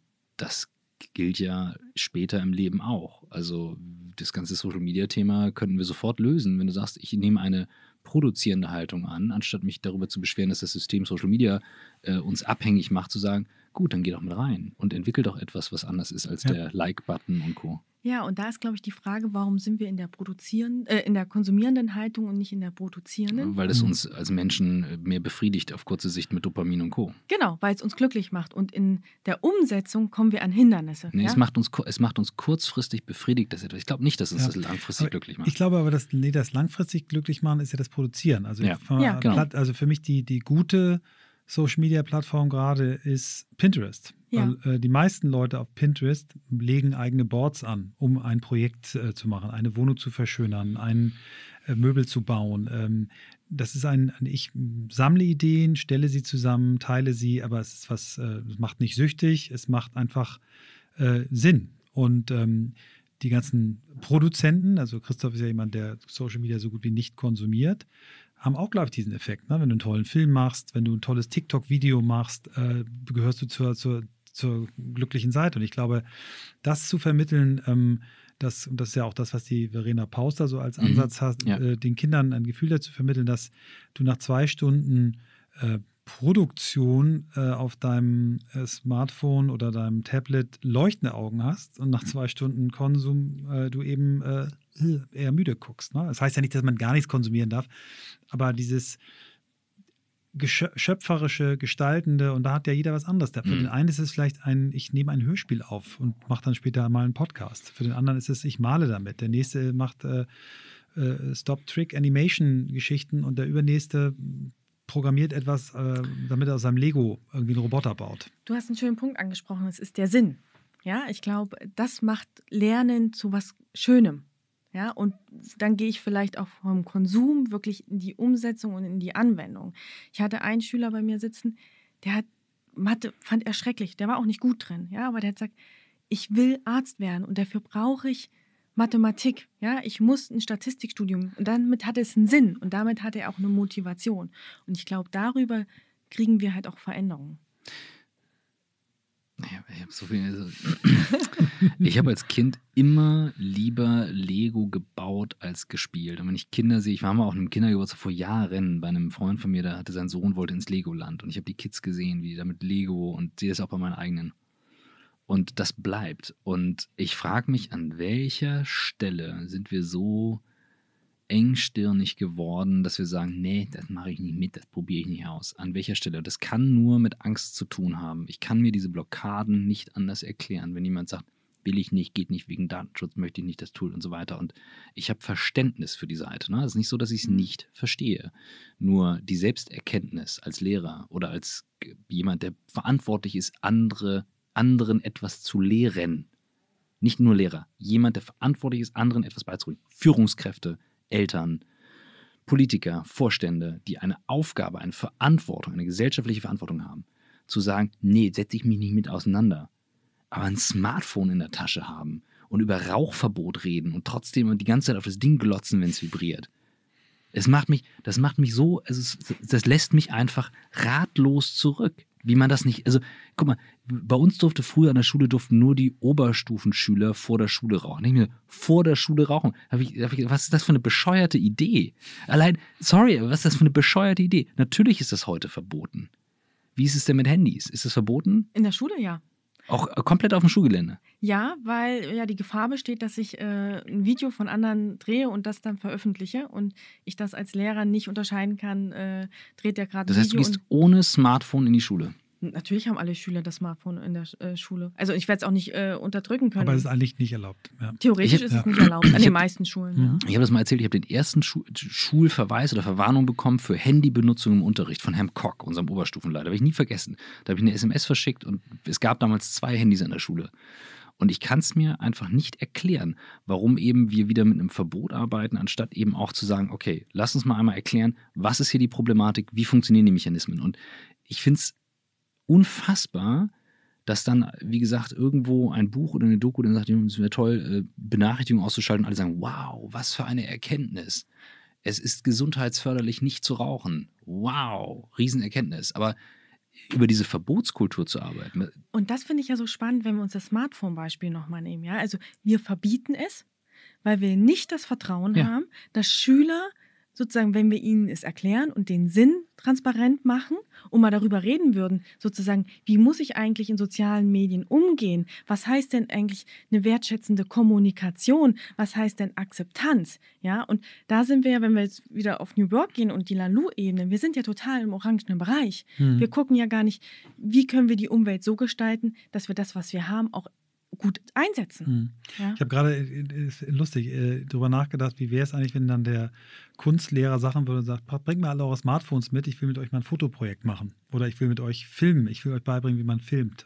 das gilt ja später im Leben auch. Also das ganze Social-Media-Thema könnten wir sofort lösen, wenn du sagst, ich nehme eine produzierende Haltung an, anstatt mich darüber zu beschweren, dass das System Social Media uns abhängig macht, zu sagen, gut, dann geh doch mit rein und entwickel doch etwas, was anders ist als der Like-Button und Co. Ja, und da ist, glaube ich, die Frage, warum sind wir in der konsumierenden Haltung und nicht in der produzierenden? Weil es uns als Menschen mehr befriedigt auf kurze Sicht mit Dopamin und Co. Genau, weil es uns glücklich macht. Und in der Umsetzung kommen wir an Hindernisse. Nee, es macht uns kurzfristig befriedigt, das etwas. Ich glaube nicht, dass uns das langfristig glücklich macht. Ich glaube aber, das langfristig glücklich machen ist ja das Produzieren. Also, genau. Also für mich die gute Social-Media-Plattform gerade ist Pinterest. Ja. Weil, die meisten Leute auf Pinterest legen eigene Boards an, um ein Projekt zu machen, eine Wohnung zu verschönern, ein Möbel zu bauen. Das ist ich sammle Ideen, stelle sie zusammen, teile sie, aber es ist es macht nicht süchtig, es macht einfach Sinn. Und die ganzen Produzenten, also Christoph ist ja jemand, der Social Media so gut wie nicht konsumiert, haben auch, glaube ich, diesen Effekt. Ne? Wenn du einen tollen Film machst, wenn du ein tolles TikTok-Video machst, gehörst du zur glücklichen Seite. Und ich glaube, das zu vermitteln, und das ist ja auch das, was die Verena Pauster so als Ansatz hat, den Kindern ein Gefühl dazu vermitteln, dass du nach 2 Stunden Produktion auf deinem Smartphone oder deinem Tablet leuchtende Augen hast und nach 2 Stunden Konsum du eben eher müde guckst. Ne? Das heißt ja nicht, dass man gar nichts konsumieren darf, aber dieses schöpferische, gestaltende, und da hat ja jeder was anderes. Für den einen ist es vielleicht ich nehme ein Hörspiel auf und mache dann später mal einen Podcast. Für den anderen ist es, ich male damit. Der nächste macht Stop-Trick-Animation-Geschichten und der übernächste programmiert etwas, damit er aus seinem Lego irgendwie einen Roboter baut. Du hast einen schönen Punkt angesprochen, es ist der Sinn. Ja, ich glaube, das macht Lernen zu was Schönem. Ja, und dann gehe ich vielleicht auch vom Konsum wirklich in die Umsetzung und in die Anwendung. Ich hatte einen Schüler bei mir sitzen, der hat Mathe, fand er schrecklich, der war auch nicht gut drin, ja, aber der hat gesagt, ich will Arzt werden und dafür brauche ich Mathematik, ja, ich muss ein Statistikstudium und damit hat es einen Sinn und damit hat er auch eine Motivation. Und ich glaube, darüber kriegen wir halt auch Veränderungen. Ich habe als Kind immer lieber Lego gebaut als gespielt. Und wenn ich Kinder sehe, ich war mal auch einem Kindergeburtstag vor Jahren bei einem Freund von mir, der hatte sein Sohn, wollte ins Legoland. Und ich habe die Kids gesehen, wie die da mit Lego, und sehe das auch bei meinen eigenen. Und das bleibt. Und ich frage mich, an welcher Stelle sind wir so engstirnig geworden, dass wir sagen, nee, das mache ich nicht mit, das probiere ich nicht aus. An welcher Stelle? Und das kann nur mit Angst zu tun haben. Ich kann mir diese Blockaden nicht anders erklären. Wenn jemand sagt, will ich nicht, geht nicht wegen Datenschutz, möchte ich nicht das Tool und so weiter. Und ich habe Verständnis für die Seite. Ne? Es ist nicht so, dass ich es nicht verstehe. Nur die Selbsterkenntnis als Lehrer oder als jemand, der verantwortlich ist, anderen etwas zu lehren. Nicht nur Lehrer. Jemand, der verantwortlich ist, anderen etwas beizubringen. Führungskräfte, Eltern, Politiker, Vorstände, die eine Aufgabe, eine Verantwortung, eine gesellschaftliche Verantwortung haben, zu sagen, nee, setze ich mich nicht mit auseinander, aber ein Smartphone in der Tasche haben und über Rauchverbot reden und trotzdem die ganze Zeit auf das Ding glotzen, wenn es vibriert. Das macht mich so, also das lässt mich einfach ratlos zurück. Wie man das nicht, also guck mal, bei uns durfte früher an der Schule nur die Oberstufenschüler vor der Schule rauchen. Nicht mehr vor der Schule rauchen. Was ist das für eine bescheuerte Idee? Allein, sorry, was ist das für eine bescheuerte Idee? Natürlich ist das heute verboten. Wie ist es denn mit Handys? Ist es verboten? In der Schule, ja. Auch komplett auf dem Schulgelände? Ja, weil ja die Gefahr besteht, dass ich ein Video von anderen drehe und das dann veröffentliche und ich das als Lehrer nicht unterscheiden kann, dreht der gerade ein Video. Das heißt, du gehst ohne Smartphone in die Schule? Natürlich haben alle Schüler das Smartphone in der Schule. Also ich werde es auch nicht unterdrücken können. Aber es ist eigentlich nicht erlaubt. Ja. Theoretisch ist es nicht erlaubt, an den meisten Schulen. Ja. Ich habe das mal erzählt, ich habe den ersten Schulverweis oder Verwarnung bekommen für Handybenutzung im Unterricht von Herrn Koch, unserem Oberstufenleiter. Habe ich nie vergessen. Da habe ich eine SMS verschickt und es gab damals 2 Handys an der Schule. Und ich kann es mir einfach nicht erklären, warum eben wir wieder mit einem Verbot arbeiten, anstatt eben auch zu sagen, okay, lass uns mal einmal erklären, was ist hier die Problematik, wie funktionieren die Mechanismen. Und ich finde es unfassbar, dass dann, wie gesagt, irgendwo ein Buch oder eine Doku dann sagt, es wäre toll, Benachrichtigungen auszuschalten und alle sagen, wow, was für eine Erkenntnis. Es ist gesundheitsförderlich, nicht zu rauchen. Wow, Riesenerkenntnis. Aber über diese Verbotskultur zu arbeiten. Und das finde ich ja so spannend, wenn wir uns das Smartphone-Beispiel nochmal nehmen. Ja? Also wir verbieten es, weil wir nicht das Vertrauen haben, dass Schüler sozusagen, wenn wir ihnen es erklären und den Sinn transparent machen und mal darüber reden würden, sozusagen, wie muss ich eigentlich in sozialen Medien umgehen? Was heißt denn eigentlich eine wertschätzende Kommunikation? Was heißt denn Akzeptanz? Ja, und da sind wir ja, wenn wir jetzt wieder auf New Work gehen und die Lalu-Ebene, wir sind ja total im orangenen Bereich. Wir gucken ja gar nicht, wie können wir die Umwelt so gestalten, dass wir das, was wir haben, auch gut einsetzen. Ja? Ich habe gerade, lustig, darüber nachgedacht, wie wäre es eigentlich, wenn dann der Kunstlehrer Sachen würde und sagt, bringt mir alle eure Smartphones mit, ich will mit euch mal ein Fotoprojekt machen. Oder ich will mit euch filmen, ich will euch beibringen, wie man filmt.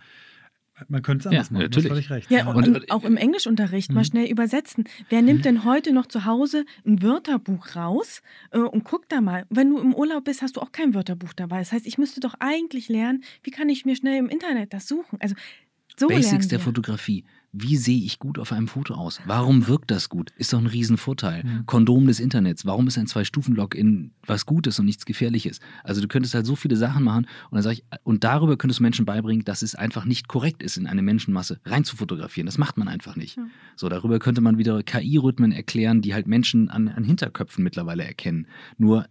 Man könnte es anders machen, natürlich. du hast völlig recht. Ja, und auch im Englischunterricht mal schnell übersetzen. Wer nimmt denn heute noch zu Hause ein Wörterbuch raus und guckt da mal? Wenn du im Urlaub bist, hast du auch kein Wörterbuch dabei. Das heißt, ich müsste doch eigentlich lernen, wie kann ich mir schnell im Internet das suchen? Also so Basics der Fotografie. Wie sehe ich gut auf einem Foto aus? Warum wirkt das gut? Ist doch ein Riesenvorteil. Kondom des Internets. Warum ist ein 2-Stufen-Login was Gutes und nichts Gefährliches? Also du könntest halt so viele Sachen machen und dann sage ich, und darüber könntest du Menschen beibringen, dass es einfach nicht korrekt ist, in eine Menschenmasse rein zu fotografieren. Das macht man einfach nicht. Ja. So, darüber könnte man wieder KI-Rhythmen erklären, die halt Menschen an Hinterköpfen mittlerweile erkennen. Nur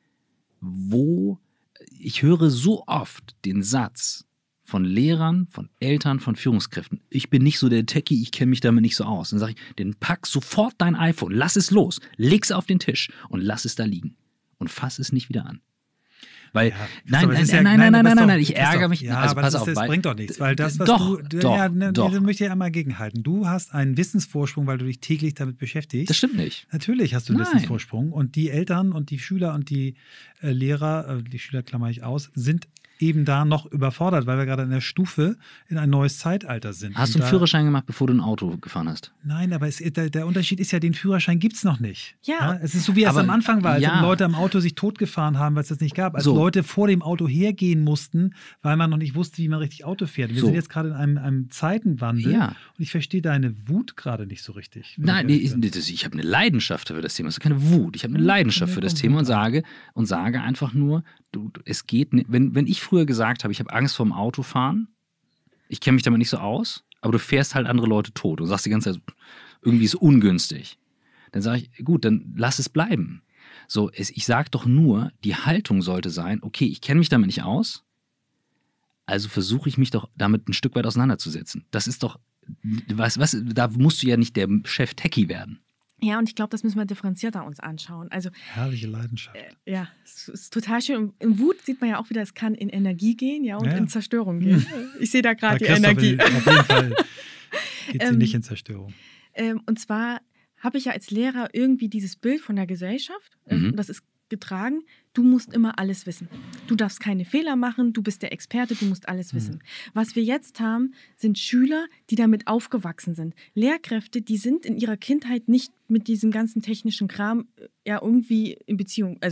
ich höre so oft den Satz von Lehrern, von Eltern, von Führungskräften. Ich bin nicht so der Techie, ich kenne mich damit nicht so aus. Dann sage ich, dann pack sofort dein iPhone, lass es los, leg's auf den Tisch und lass es da liegen. Und fass es nicht wieder an. Weil, nein, ich ärgere mich. Ja, also aber pass das auf. bringt doch nichts, weil das, was doch. Das möchte ich ja einmal gegenhalten. Du hast einen Wissensvorsprung, weil du dich täglich damit beschäftigst. Das stimmt nicht. Natürlich hast du einen Wissensvorsprung und die Eltern und die Schüler und die Lehrer, die Schüler klammer ich aus, sind eben da noch überfordert, weil wir gerade in der Stufe in ein neues Zeitalter sind. Hast du einen Führerschein gemacht, bevor du ein Auto gefahren hast? Nein, aber der Unterschied ist ja, den Führerschein gibt es noch nicht. Ja. Es ist so, wie es am Anfang war, als Leute am Auto sich totgefahren haben, weil es das nicht gab. Als Leute vor dem Auto hergehen mussten, weil man noch nicht wusste, wie man richtig Auto fährt. Wir sind jetzt gerade in einem Zeitenwandel und ich verstehe deine Wut gerade nicht so richtig. Nein, ich habe eine Leidenschaft für das Thema. Das ist keine Wut. Ich habe eine Leidenschaft für das Thema und sage einfach nur, es geht nicht. Wenn ich früher gesagt habe, ich habe Angst vorm Autofahren, ich kenne mich damit nicht so aus, aber du fährst halt andere Leute tot und sagst die ganze Zeit, irgendwie ist es ungünstig. Dann sage ich, gut, dann lass es bleiben. So, ich sage doch nur, die Haltung sollte sein, okay, ich kenne mich damit nicht aus, also versuche ich mich doch damit ein Stück weit auseinanderzusetzen. Das ist doch, da musst du ja nicht der Chef-Techie werden. Ja, und ich glaube, das müssen wir differenzierter uns anschauen. Also, herrliche Leidenschaft. Ja, es ist total schön. Und in Wut sieht man ja auch wieder, es kann in Energie gehen, und in Zerstörung gehen. Ich sehe da gerade die Energie. Auf jeden Fall geht sie nicht in Zerstörung. Und zwar habe ich ja als Lehrer irgendwie dieses Bild von der Gesellschaft, und das ist getragen, du musst immer alles wissen. Du darfst keine Fehler machen, du bist der Experte, du musst alles wissen. Was wir jetzt haben, sind Schüler, die damit aufgewachsen sind. Lehrkräfte, die sind in ihrer Kindheit nicht mit diesem ganzen technischen Kram irgendwie in Beziehung, also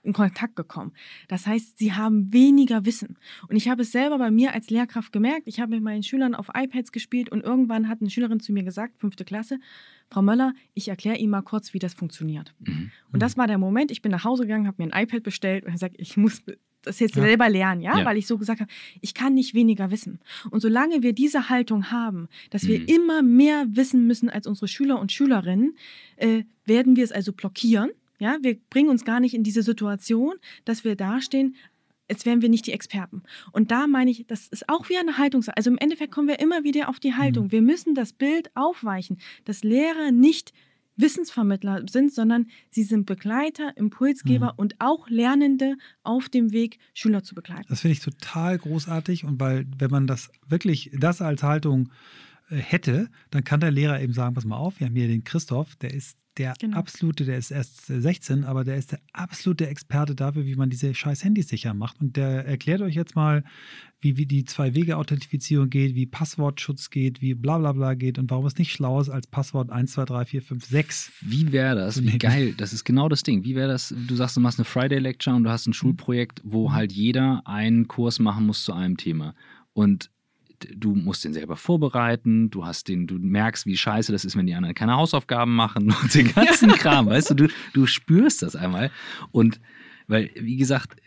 in Kontakt gekommen. Das heißt, sie haben weniger Wissen. Und ich habe es selber bei mir als Lehrkraft gemerkt. Ich habe mit meinen Schülern auf iPads gespielt und irgendwann hat eine Schülerin zu mir gesagt, 5. Klasse, Frau Möller, ich erkläre Ihnen mal kurz, wie das funktioniert. Und das war der Moment, ich bin nach Hause gegangen, habe mir ein iPad bestellt und gesagt, ich muss das jetzt selber lernen, weil ich so gesagt habe, ich kann nicht weniger wissen. Und solange wir diese Haltung haben, dass wir immer mehr wissen müssen als unsere Schüler und Schülerinnen, werden wir es also blockieren. Ja? Wir bringen uns gar nicht in diese Situation, dass wir dastehen, als wären wir nicht die Experten. Und da meine ich, das ist auch wie eine Haltung. Also im Endeffekt kommen wir immer wieder auf die Haltung. Wir müssen das Bild aufweichen, dass Lehrer nicht Wissensvermittler sind, sondern sie sind Begleiter, Impulsgeber und auch Lernende auf dem Weg, Schüler zu begleiten. Das finde ich total großartig und weil, wenn man das wirklich, das als Haltung hätte, dann kann der Lehrer eben sagen, pass mal auf, wir haben hier den Christoph, der ist der absolute, der ist erst 16, aber der ist der absolute Experte dafür, wie man diese scheiß Handys sicher macht. Und der erklärt euch jetzt mal, wie die Zwei-Wege-Authentifizierung geht, wie Passwortschutz geht, wie bla bla bla geht und warum es nicht schlau ist, als Passwort 1, 2, 3, 4, 5, 6. Wie wäre das? Wie geil, das ist genau das Ding. Wie wäre das, du sagst, du machst eine Friday-Lecture und du hast ein Schulprojekt, wo halt jeder einen Kurs machen muss zu einem Thema. Und du musst den selber vorbereiten, du merkst, wie scheiße das ist, wenn die anderen keine Hausaufgaben machen und den ganzen Kram, weißt du, du spürst das einmal. Und weil, wie gesagt,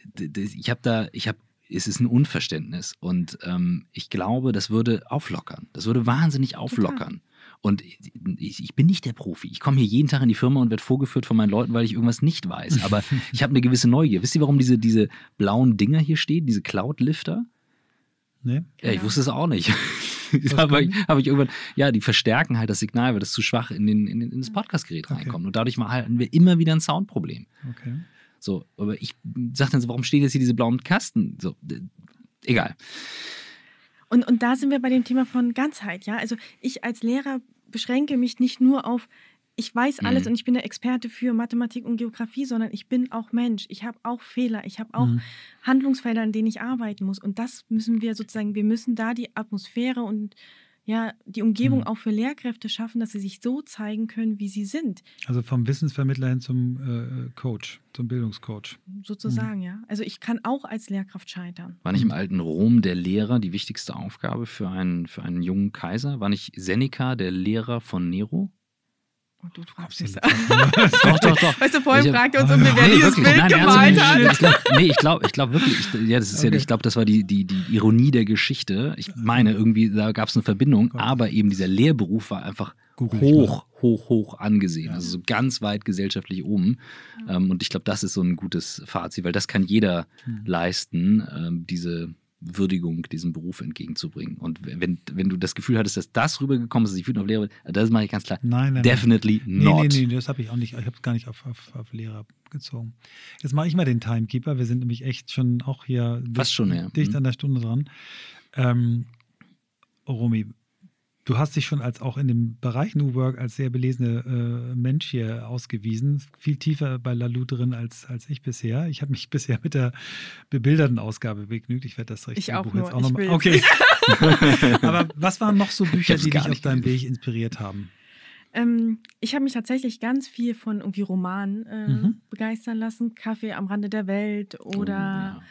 es ist ein Unverständnis und ich glaube, das würde auflockern. Das würde wahnsinnig auflockern. Total. Und ich bin nicht der Profi. Ich komme hier jeden Tag in die Firma und werde vorgeführt von meinen Leuten, weil ich irgendwas nicht weiß. Aber ich habe eine gewisse Neugier. Wisst ihr, warum diese blauen Dinger hier stehen, diese Cloud-Lifter? Nee? Ja, ich wusste es auch nicht. Habe ich irgendwann, die verstärken halt das Signal, weil das zu schwach in das Podcastgerät reinkommt. Und dadurch hatten wir immer wieder ein Soundproblem. Okay. So, aber ich sage dann so, warum stehen jetzt hier diese blauen Kasten? So, egal. Und da sind wir bei dem Thema von Ganzheit, ja. Also ich als Lehrer beschränke mich nicht nur auf, ich weiß alles und ich bin der Experte für Mathematik und Geografie, sondern ich bin auch Mensch. Ich habe auch Fehler, ich habe auch Handlungsfelder, an denen ich arbeiten muss. Und das müssen wir sozusagen, wir müssen da die Atmosphäre und die Umgebung auch für Lehrkräfte schaffen, dass sie sich so zeigen können, wie sie sind. Also vom Wissensvermittler hin zum Coach, zum Bildungscoach. Sozusagen, ja. Also ich kann auch als Lehrkraft scheitern. War nicht im alten Rom der Lehrer die wichtigste Aufgabe für einen jungen Kaiser? War nicht Seneca der Lehrer von Nero? Und du fragst dich Doch. Weißt du, vorhin fragt er uns, wer dieses Bild gemalt hat. Ich glaube wirklich, ich glaube, das war die Ironie der Geschichte. Ich meine, irgendwie, da gab es eine Verbindung, aber eben dieser Lehrberuf war einfach hoch angesehen. Also so ganz weit gesellschaftlich oben. Und ich glaube, das ist so ein gutes Fazit, weil das kann jeder leisten, diese Würdigung diesem Beruf entgegenzubringen. Und wenn du das Gefühl hattest, dass das rübergekommen ist, dass ich wütend auf Lehrer bin, das mache ich ganz klar. Nein. Definitely not. Nee, das habe ich auch nicht. Ich habe es gar nicht auf Lehrer gezogen. Jetzt mache ich mal den Timekeeper. Wir sind nämlich echt schon auch hier dicht an der Stunde dran. Romy, du hast dich schon als auch in dem Bereich New Work als sehr belesene Mensch hier ausgewiesen. Viel tiefer bei Lalou drin als ich bisher. Ich habe mich bisher mit der bebilderten Ausgabe begnügt. Ich werde das richtige Buch jetzt auch nochmal. Okay. Aber was waren noch so Bücher, die dich auf deinem Weg inspiriert haben? Ich habe mich tatsächlich ganz viel von irgendwie Romanen begeistern lassen. Kaffee am Rande der Welt oder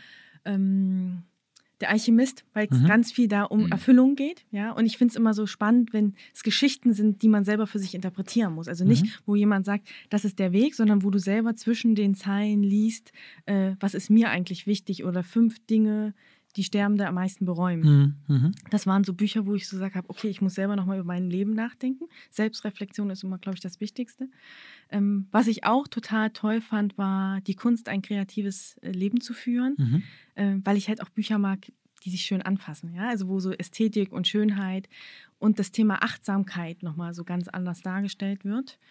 Der Alchemist, weil es ganz viel da um Erfüllung geht. Ja? Und ich finde es immer so spannend, wenn es Geschichten sind, die man selber für sich interpretieren muss. Also nicht, wo jemand sagt, das ist der Weg, sondern wo du selber zwischen den Zeilen liest, was ist mir eigentlich wichtig oder 5 Dinge, die Sterbende am meisten bereuen. Das waren so Bücher, wo ich so gesagt habe, okay, ich muss selber nochmal über mein Leben nachdenken. Selbstreflexion ist immer, glaube ich, das Wichtigste. Was ich auch total toll fand, war die Kunst, ein kreatives Leben zu führen, weil ich halt auch Bücher mag, die sich schön anfassen. Ja? Also wo so Ästhetik und Schönheit und das Thema Achtsamkeit nochmal so ganz anders dargestellt wird.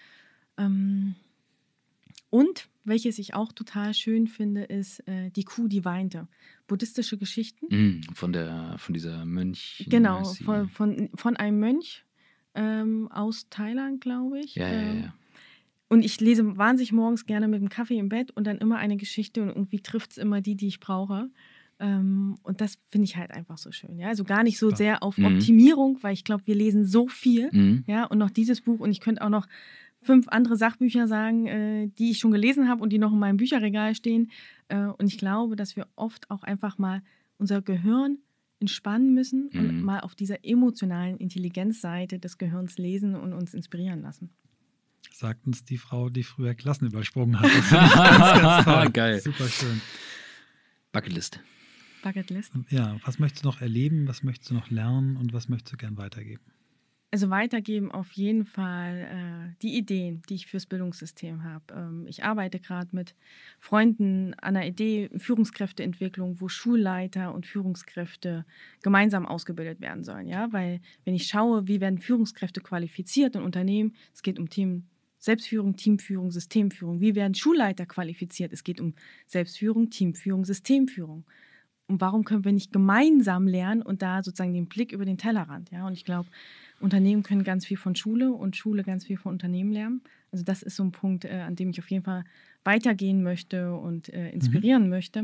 Und welches ich auch total schön finde, ist Die Kuh, die weinte. Buddhistische Geschichten. Von dieser Mönch. Genau, von einem Mönch aus Thailand, glaube ich. Ja. Und ich lese wahnsinnig morgens gerne mit dem Kaffee im Bett und dann immer eine Geschichte und irgendwie trifft es immer die ich brauche. Und das finde ich halt einfach so schön. Ja? Also gar nicht so sehr auf Optimierung, weil ich glaube, wir lesen so viel. Ja? Und noch dieses Buch und ich könnte auch noch 5 andere Sachbücher sagen, die ich schon gelesen habe und die noch in meinem Bücherregal stehen. Und ich glaube, dass wir oft auch einfach mal unser Gehirn entspannen müssen und mal auf dieser emotionalen Intelligenzseite des Gehirns lesen und uns inspirieren lassen. Sagt uns die Frau, die früher Klassen übersprungen hat. Das finde ich ganz, ganz toll. Geil. Super schön. Bucketlist. Bucketlist. Ja, was möchtest du noch erleben, was möchtest du noch lernen und was möchtest du gern weitergeben? Also weitergeben auf jeden Fall die Ideen, die ich fürs Bildungssystem habe. Ich arbeite gerade mit Freunden an einer Idee, Führungskräfteentwicklung, wo Schulleiter und Führungskräfte gemeinsam ausgebildet werden sollen. Ja? Weil wenn ich schaue, wie werden Führungskräfte qualifiziert in Unternehmen, es geht um Themen Selbstführung, Teamführung, Systemführung. Wie werden Schulleiter qualifiziert? Es geht um Selbstführung, Teamführung, Systemführung. Und warum können wir nicht gemeinsam lernen und da sozusagen den Blick über den Tellerrand? Ja? Und ich glaube, Unternehmen können ganz viel von Schule und Schule ganz viel von Unternehmen lernen. Also das ist so ein Punkt, an dem ich auf jeden Fall weitergehen möchte und inspirieren möchte.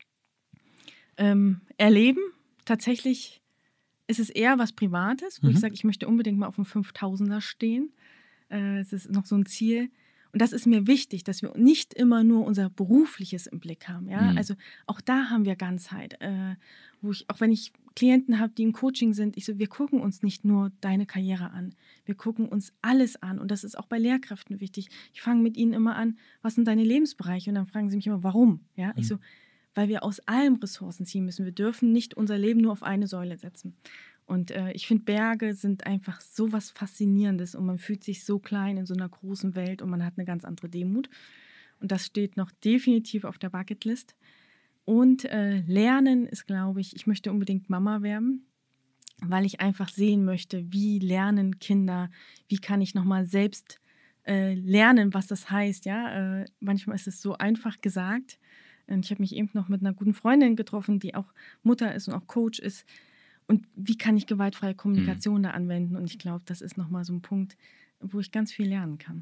Erleben, tatsächlich ist es eher was Privates, wo ich sage, ich möchte unbedingt mal auf dem 5000er stehen. Es ist noch so ein Ziel. Und das ist mir wichtig, dass wir nicht immer nur unser Berufliches im Blick haben. Ja? Also auch da haben wir Ganzheit. Wo ich, auch wenn ich Klienten habe, die im Coaching sind, wir gucken uns nicht nur deine Karriere an. Wir gucken uns alles an. Und das ist auch bei Lehrkräften wichtig. Ich fange mit ihnen immer an, was sind deine Lebensbereiche? Und dann fragen sie mich immer, warum? Ja? Weil wir aus allem Ressourcen ziehen müssen. Wir dürfen nicht unser Leben nur auf eine Säule setzen. Und ich finde, Berge sind einfach so was Faszinierendes und man fühlt sich so klein in so einer großen Welt und man hat eine ganz andere Demut. Und das steht noch definitiv auf der Bucketlist. Und Lernen ist, glaube ich möchte unbedingt Mama werden, weil ich einfach sehen möchte, wie lernen Kinder, wie kann ich nochmal selbst lernen, was das heißt. Ja? Manchmal ist es so einfach gesagt. Und ich habe mich eben noch mit einer guten Freundin getroffen, die auch Mutter ist und auch Coach ist. Und wie kann ich gewaltfreie Kommunikation da anwenden? Und ich glaube, das ist nochmal so ein Punkt, wo ich ganz viel lernen kann.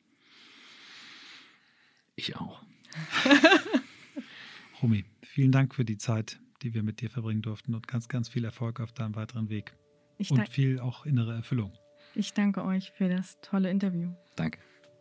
Ich auch. Romy, vielen Dank für die Zeit, die wir mit dir verbringen durften und ganz, ganz viel Erfolg auf deinem weiteren Weg. Und viel auch innere Erfüllung. Ich danke euch für das tolle Interview. Danke.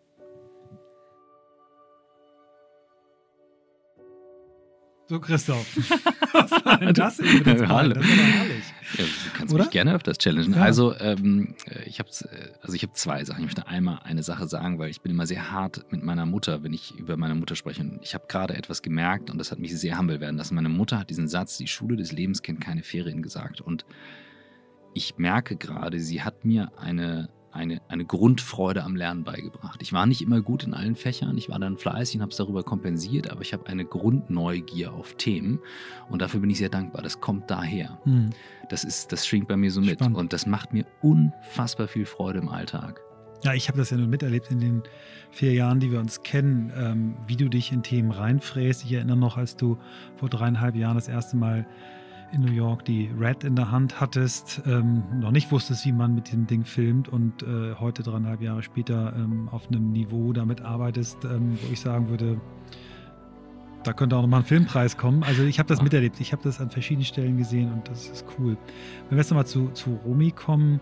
So, Christoph. Was war denn das eben? Das war doch herrlich. Ja, du kannst mich gerne öfters challengen. Ja. Also, ich habe 2 Sachen. Ich möchte einmal eine Sache sagen, weil ich bin immer sehr hart mit meiner Mutter, wenn ich über meine Mutter spreche. Und ich habe gerade etwas gemerkt und das hat mich sehr humble werden lassen. Meine Mutter hat diesen Satz, die Schule des Lebens kennt keine Ferien, gesagt. Und ich merke gerade, sie hat mir eine Grundfreude am Lernen beigebracht. Ich war nicht immer gut in allen Fächern, ich war dann fleißig und habe es darüber kompensiert, aber ich habe eine Grundneugier auf Themen und dafür bin ich sehr dankbar. Das kommt daher. Das schwingt bei mir so mit. Spannend. Und das macht mir unfassbar viel Freude im Alltag. Ja, ich habe das ja nur miterlebt in den 4 Jahren, die wir uns kennen, wie du dich in Themen reinfräst. Ich erinnere noch, als du vor 3,5 Jahren das erste Mal in New York die Red in der Hand hattest, noch nicht wusstest, wie man mit diesem Ding filmt und heute 3,5 Jahre später auf einem Niveau damit arbeitest, wo ich sagen würde, da könnte auch nochmal ein Filmpreis kommen. Also ich habe das miterlebt, ich habe das an verschiedenen Stellen gesehen und das ist cool. Wenn wir jetzt nochmal zu Romy kommen,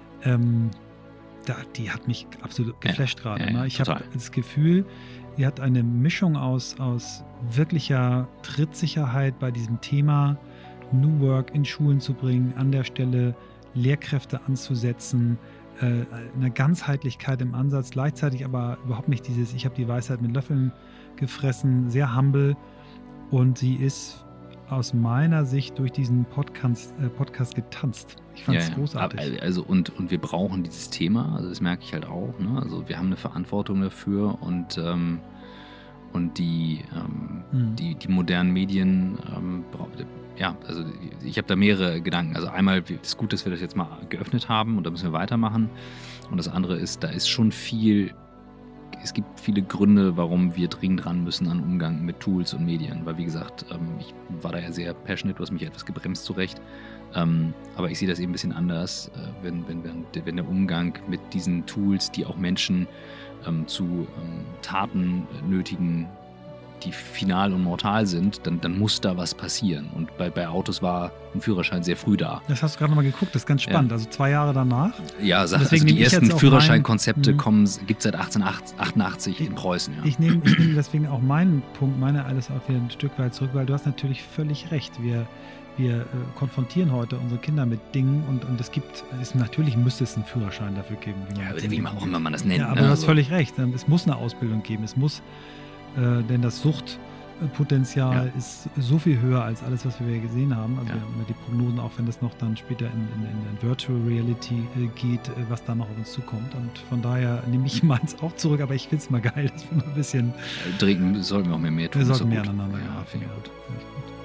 die hat mich absolut geflasht gerade. Ne? Ich habe das Gefühl, die hat eine Mischung aus wirklicher Trittsicherheit bei diesem Thema, New Work in Schulen zu bringen, an der Stelle Lehrkräfte anzusetzen, eine Ganzheitlichkeit im Ansatz, gleichzeitig aber überhaupt nicht dieses, ich habe die Weisheit mit Löffeln gefressen, sehr humble, und sie ist aus meiner Sicht durch diesen Podcast getanzt. Ich fand es großartig. Also und wir brauchen dieses Thema, also das merke ich halt auch, ne? Also wir haben eine Verantwortung dafür und die modernen Medien also ich habe da mehrere Gedanken. Also einmal, es ist gut, dass wir das jetzt mal geöffnet haben und da müssen wir weitermachen. Und das andere ist, da ist schon viel, es gibt viele Gründe, warum wir dringend ran müssen an Umgang mit Tools und Medien. Weil wie gesagt, ich war da ja sehr passionate, du hast mich etwas gebremst zurecht. Aber ich sehe das eben ein bisschen anders, wenn der Umgang mit diesen Tools, die auch Menschen zu Taten nötigen, die final und mortal sind, dann muss da was passieren. Und bei Autos war ein Führerschein sehr früh da. Das hast du gerade nochmal geguckt, das ist ganz spannend. Also 2 Jahre danach. Ja, also die ersten Führerscheinkonzepte gibt es seit 1888 in Preußen. Ja. Ich nehme deswegen auch meinen Punkt, alles auch wieder ein Stück weit zurück, weil du hast natürlich völlig recht. Wir konfrontieren heute unsere Kinder mit Dingen und natürlich müsste es einen Führerschein dafür geben. Wie auch immer man das nennt. Ja, aber du hast völlig recht. Es muss eine Ausbildung geben. Es muss, denn das Suchtpotenzial ist so viel höher als alles, was wir gesehen haben. Also wir haben die Prognosen, auch wenn das noch dann später in Virtual Reality geht, was da noch auf uns zukommt. Und von daher nehme ich meins auch zurück, aber ich finde es mal geil, dass wir mal ein bisschen... Sollten wir auch mehr tun. Wir sollten mehr aneinander. Ja, finde ich gut.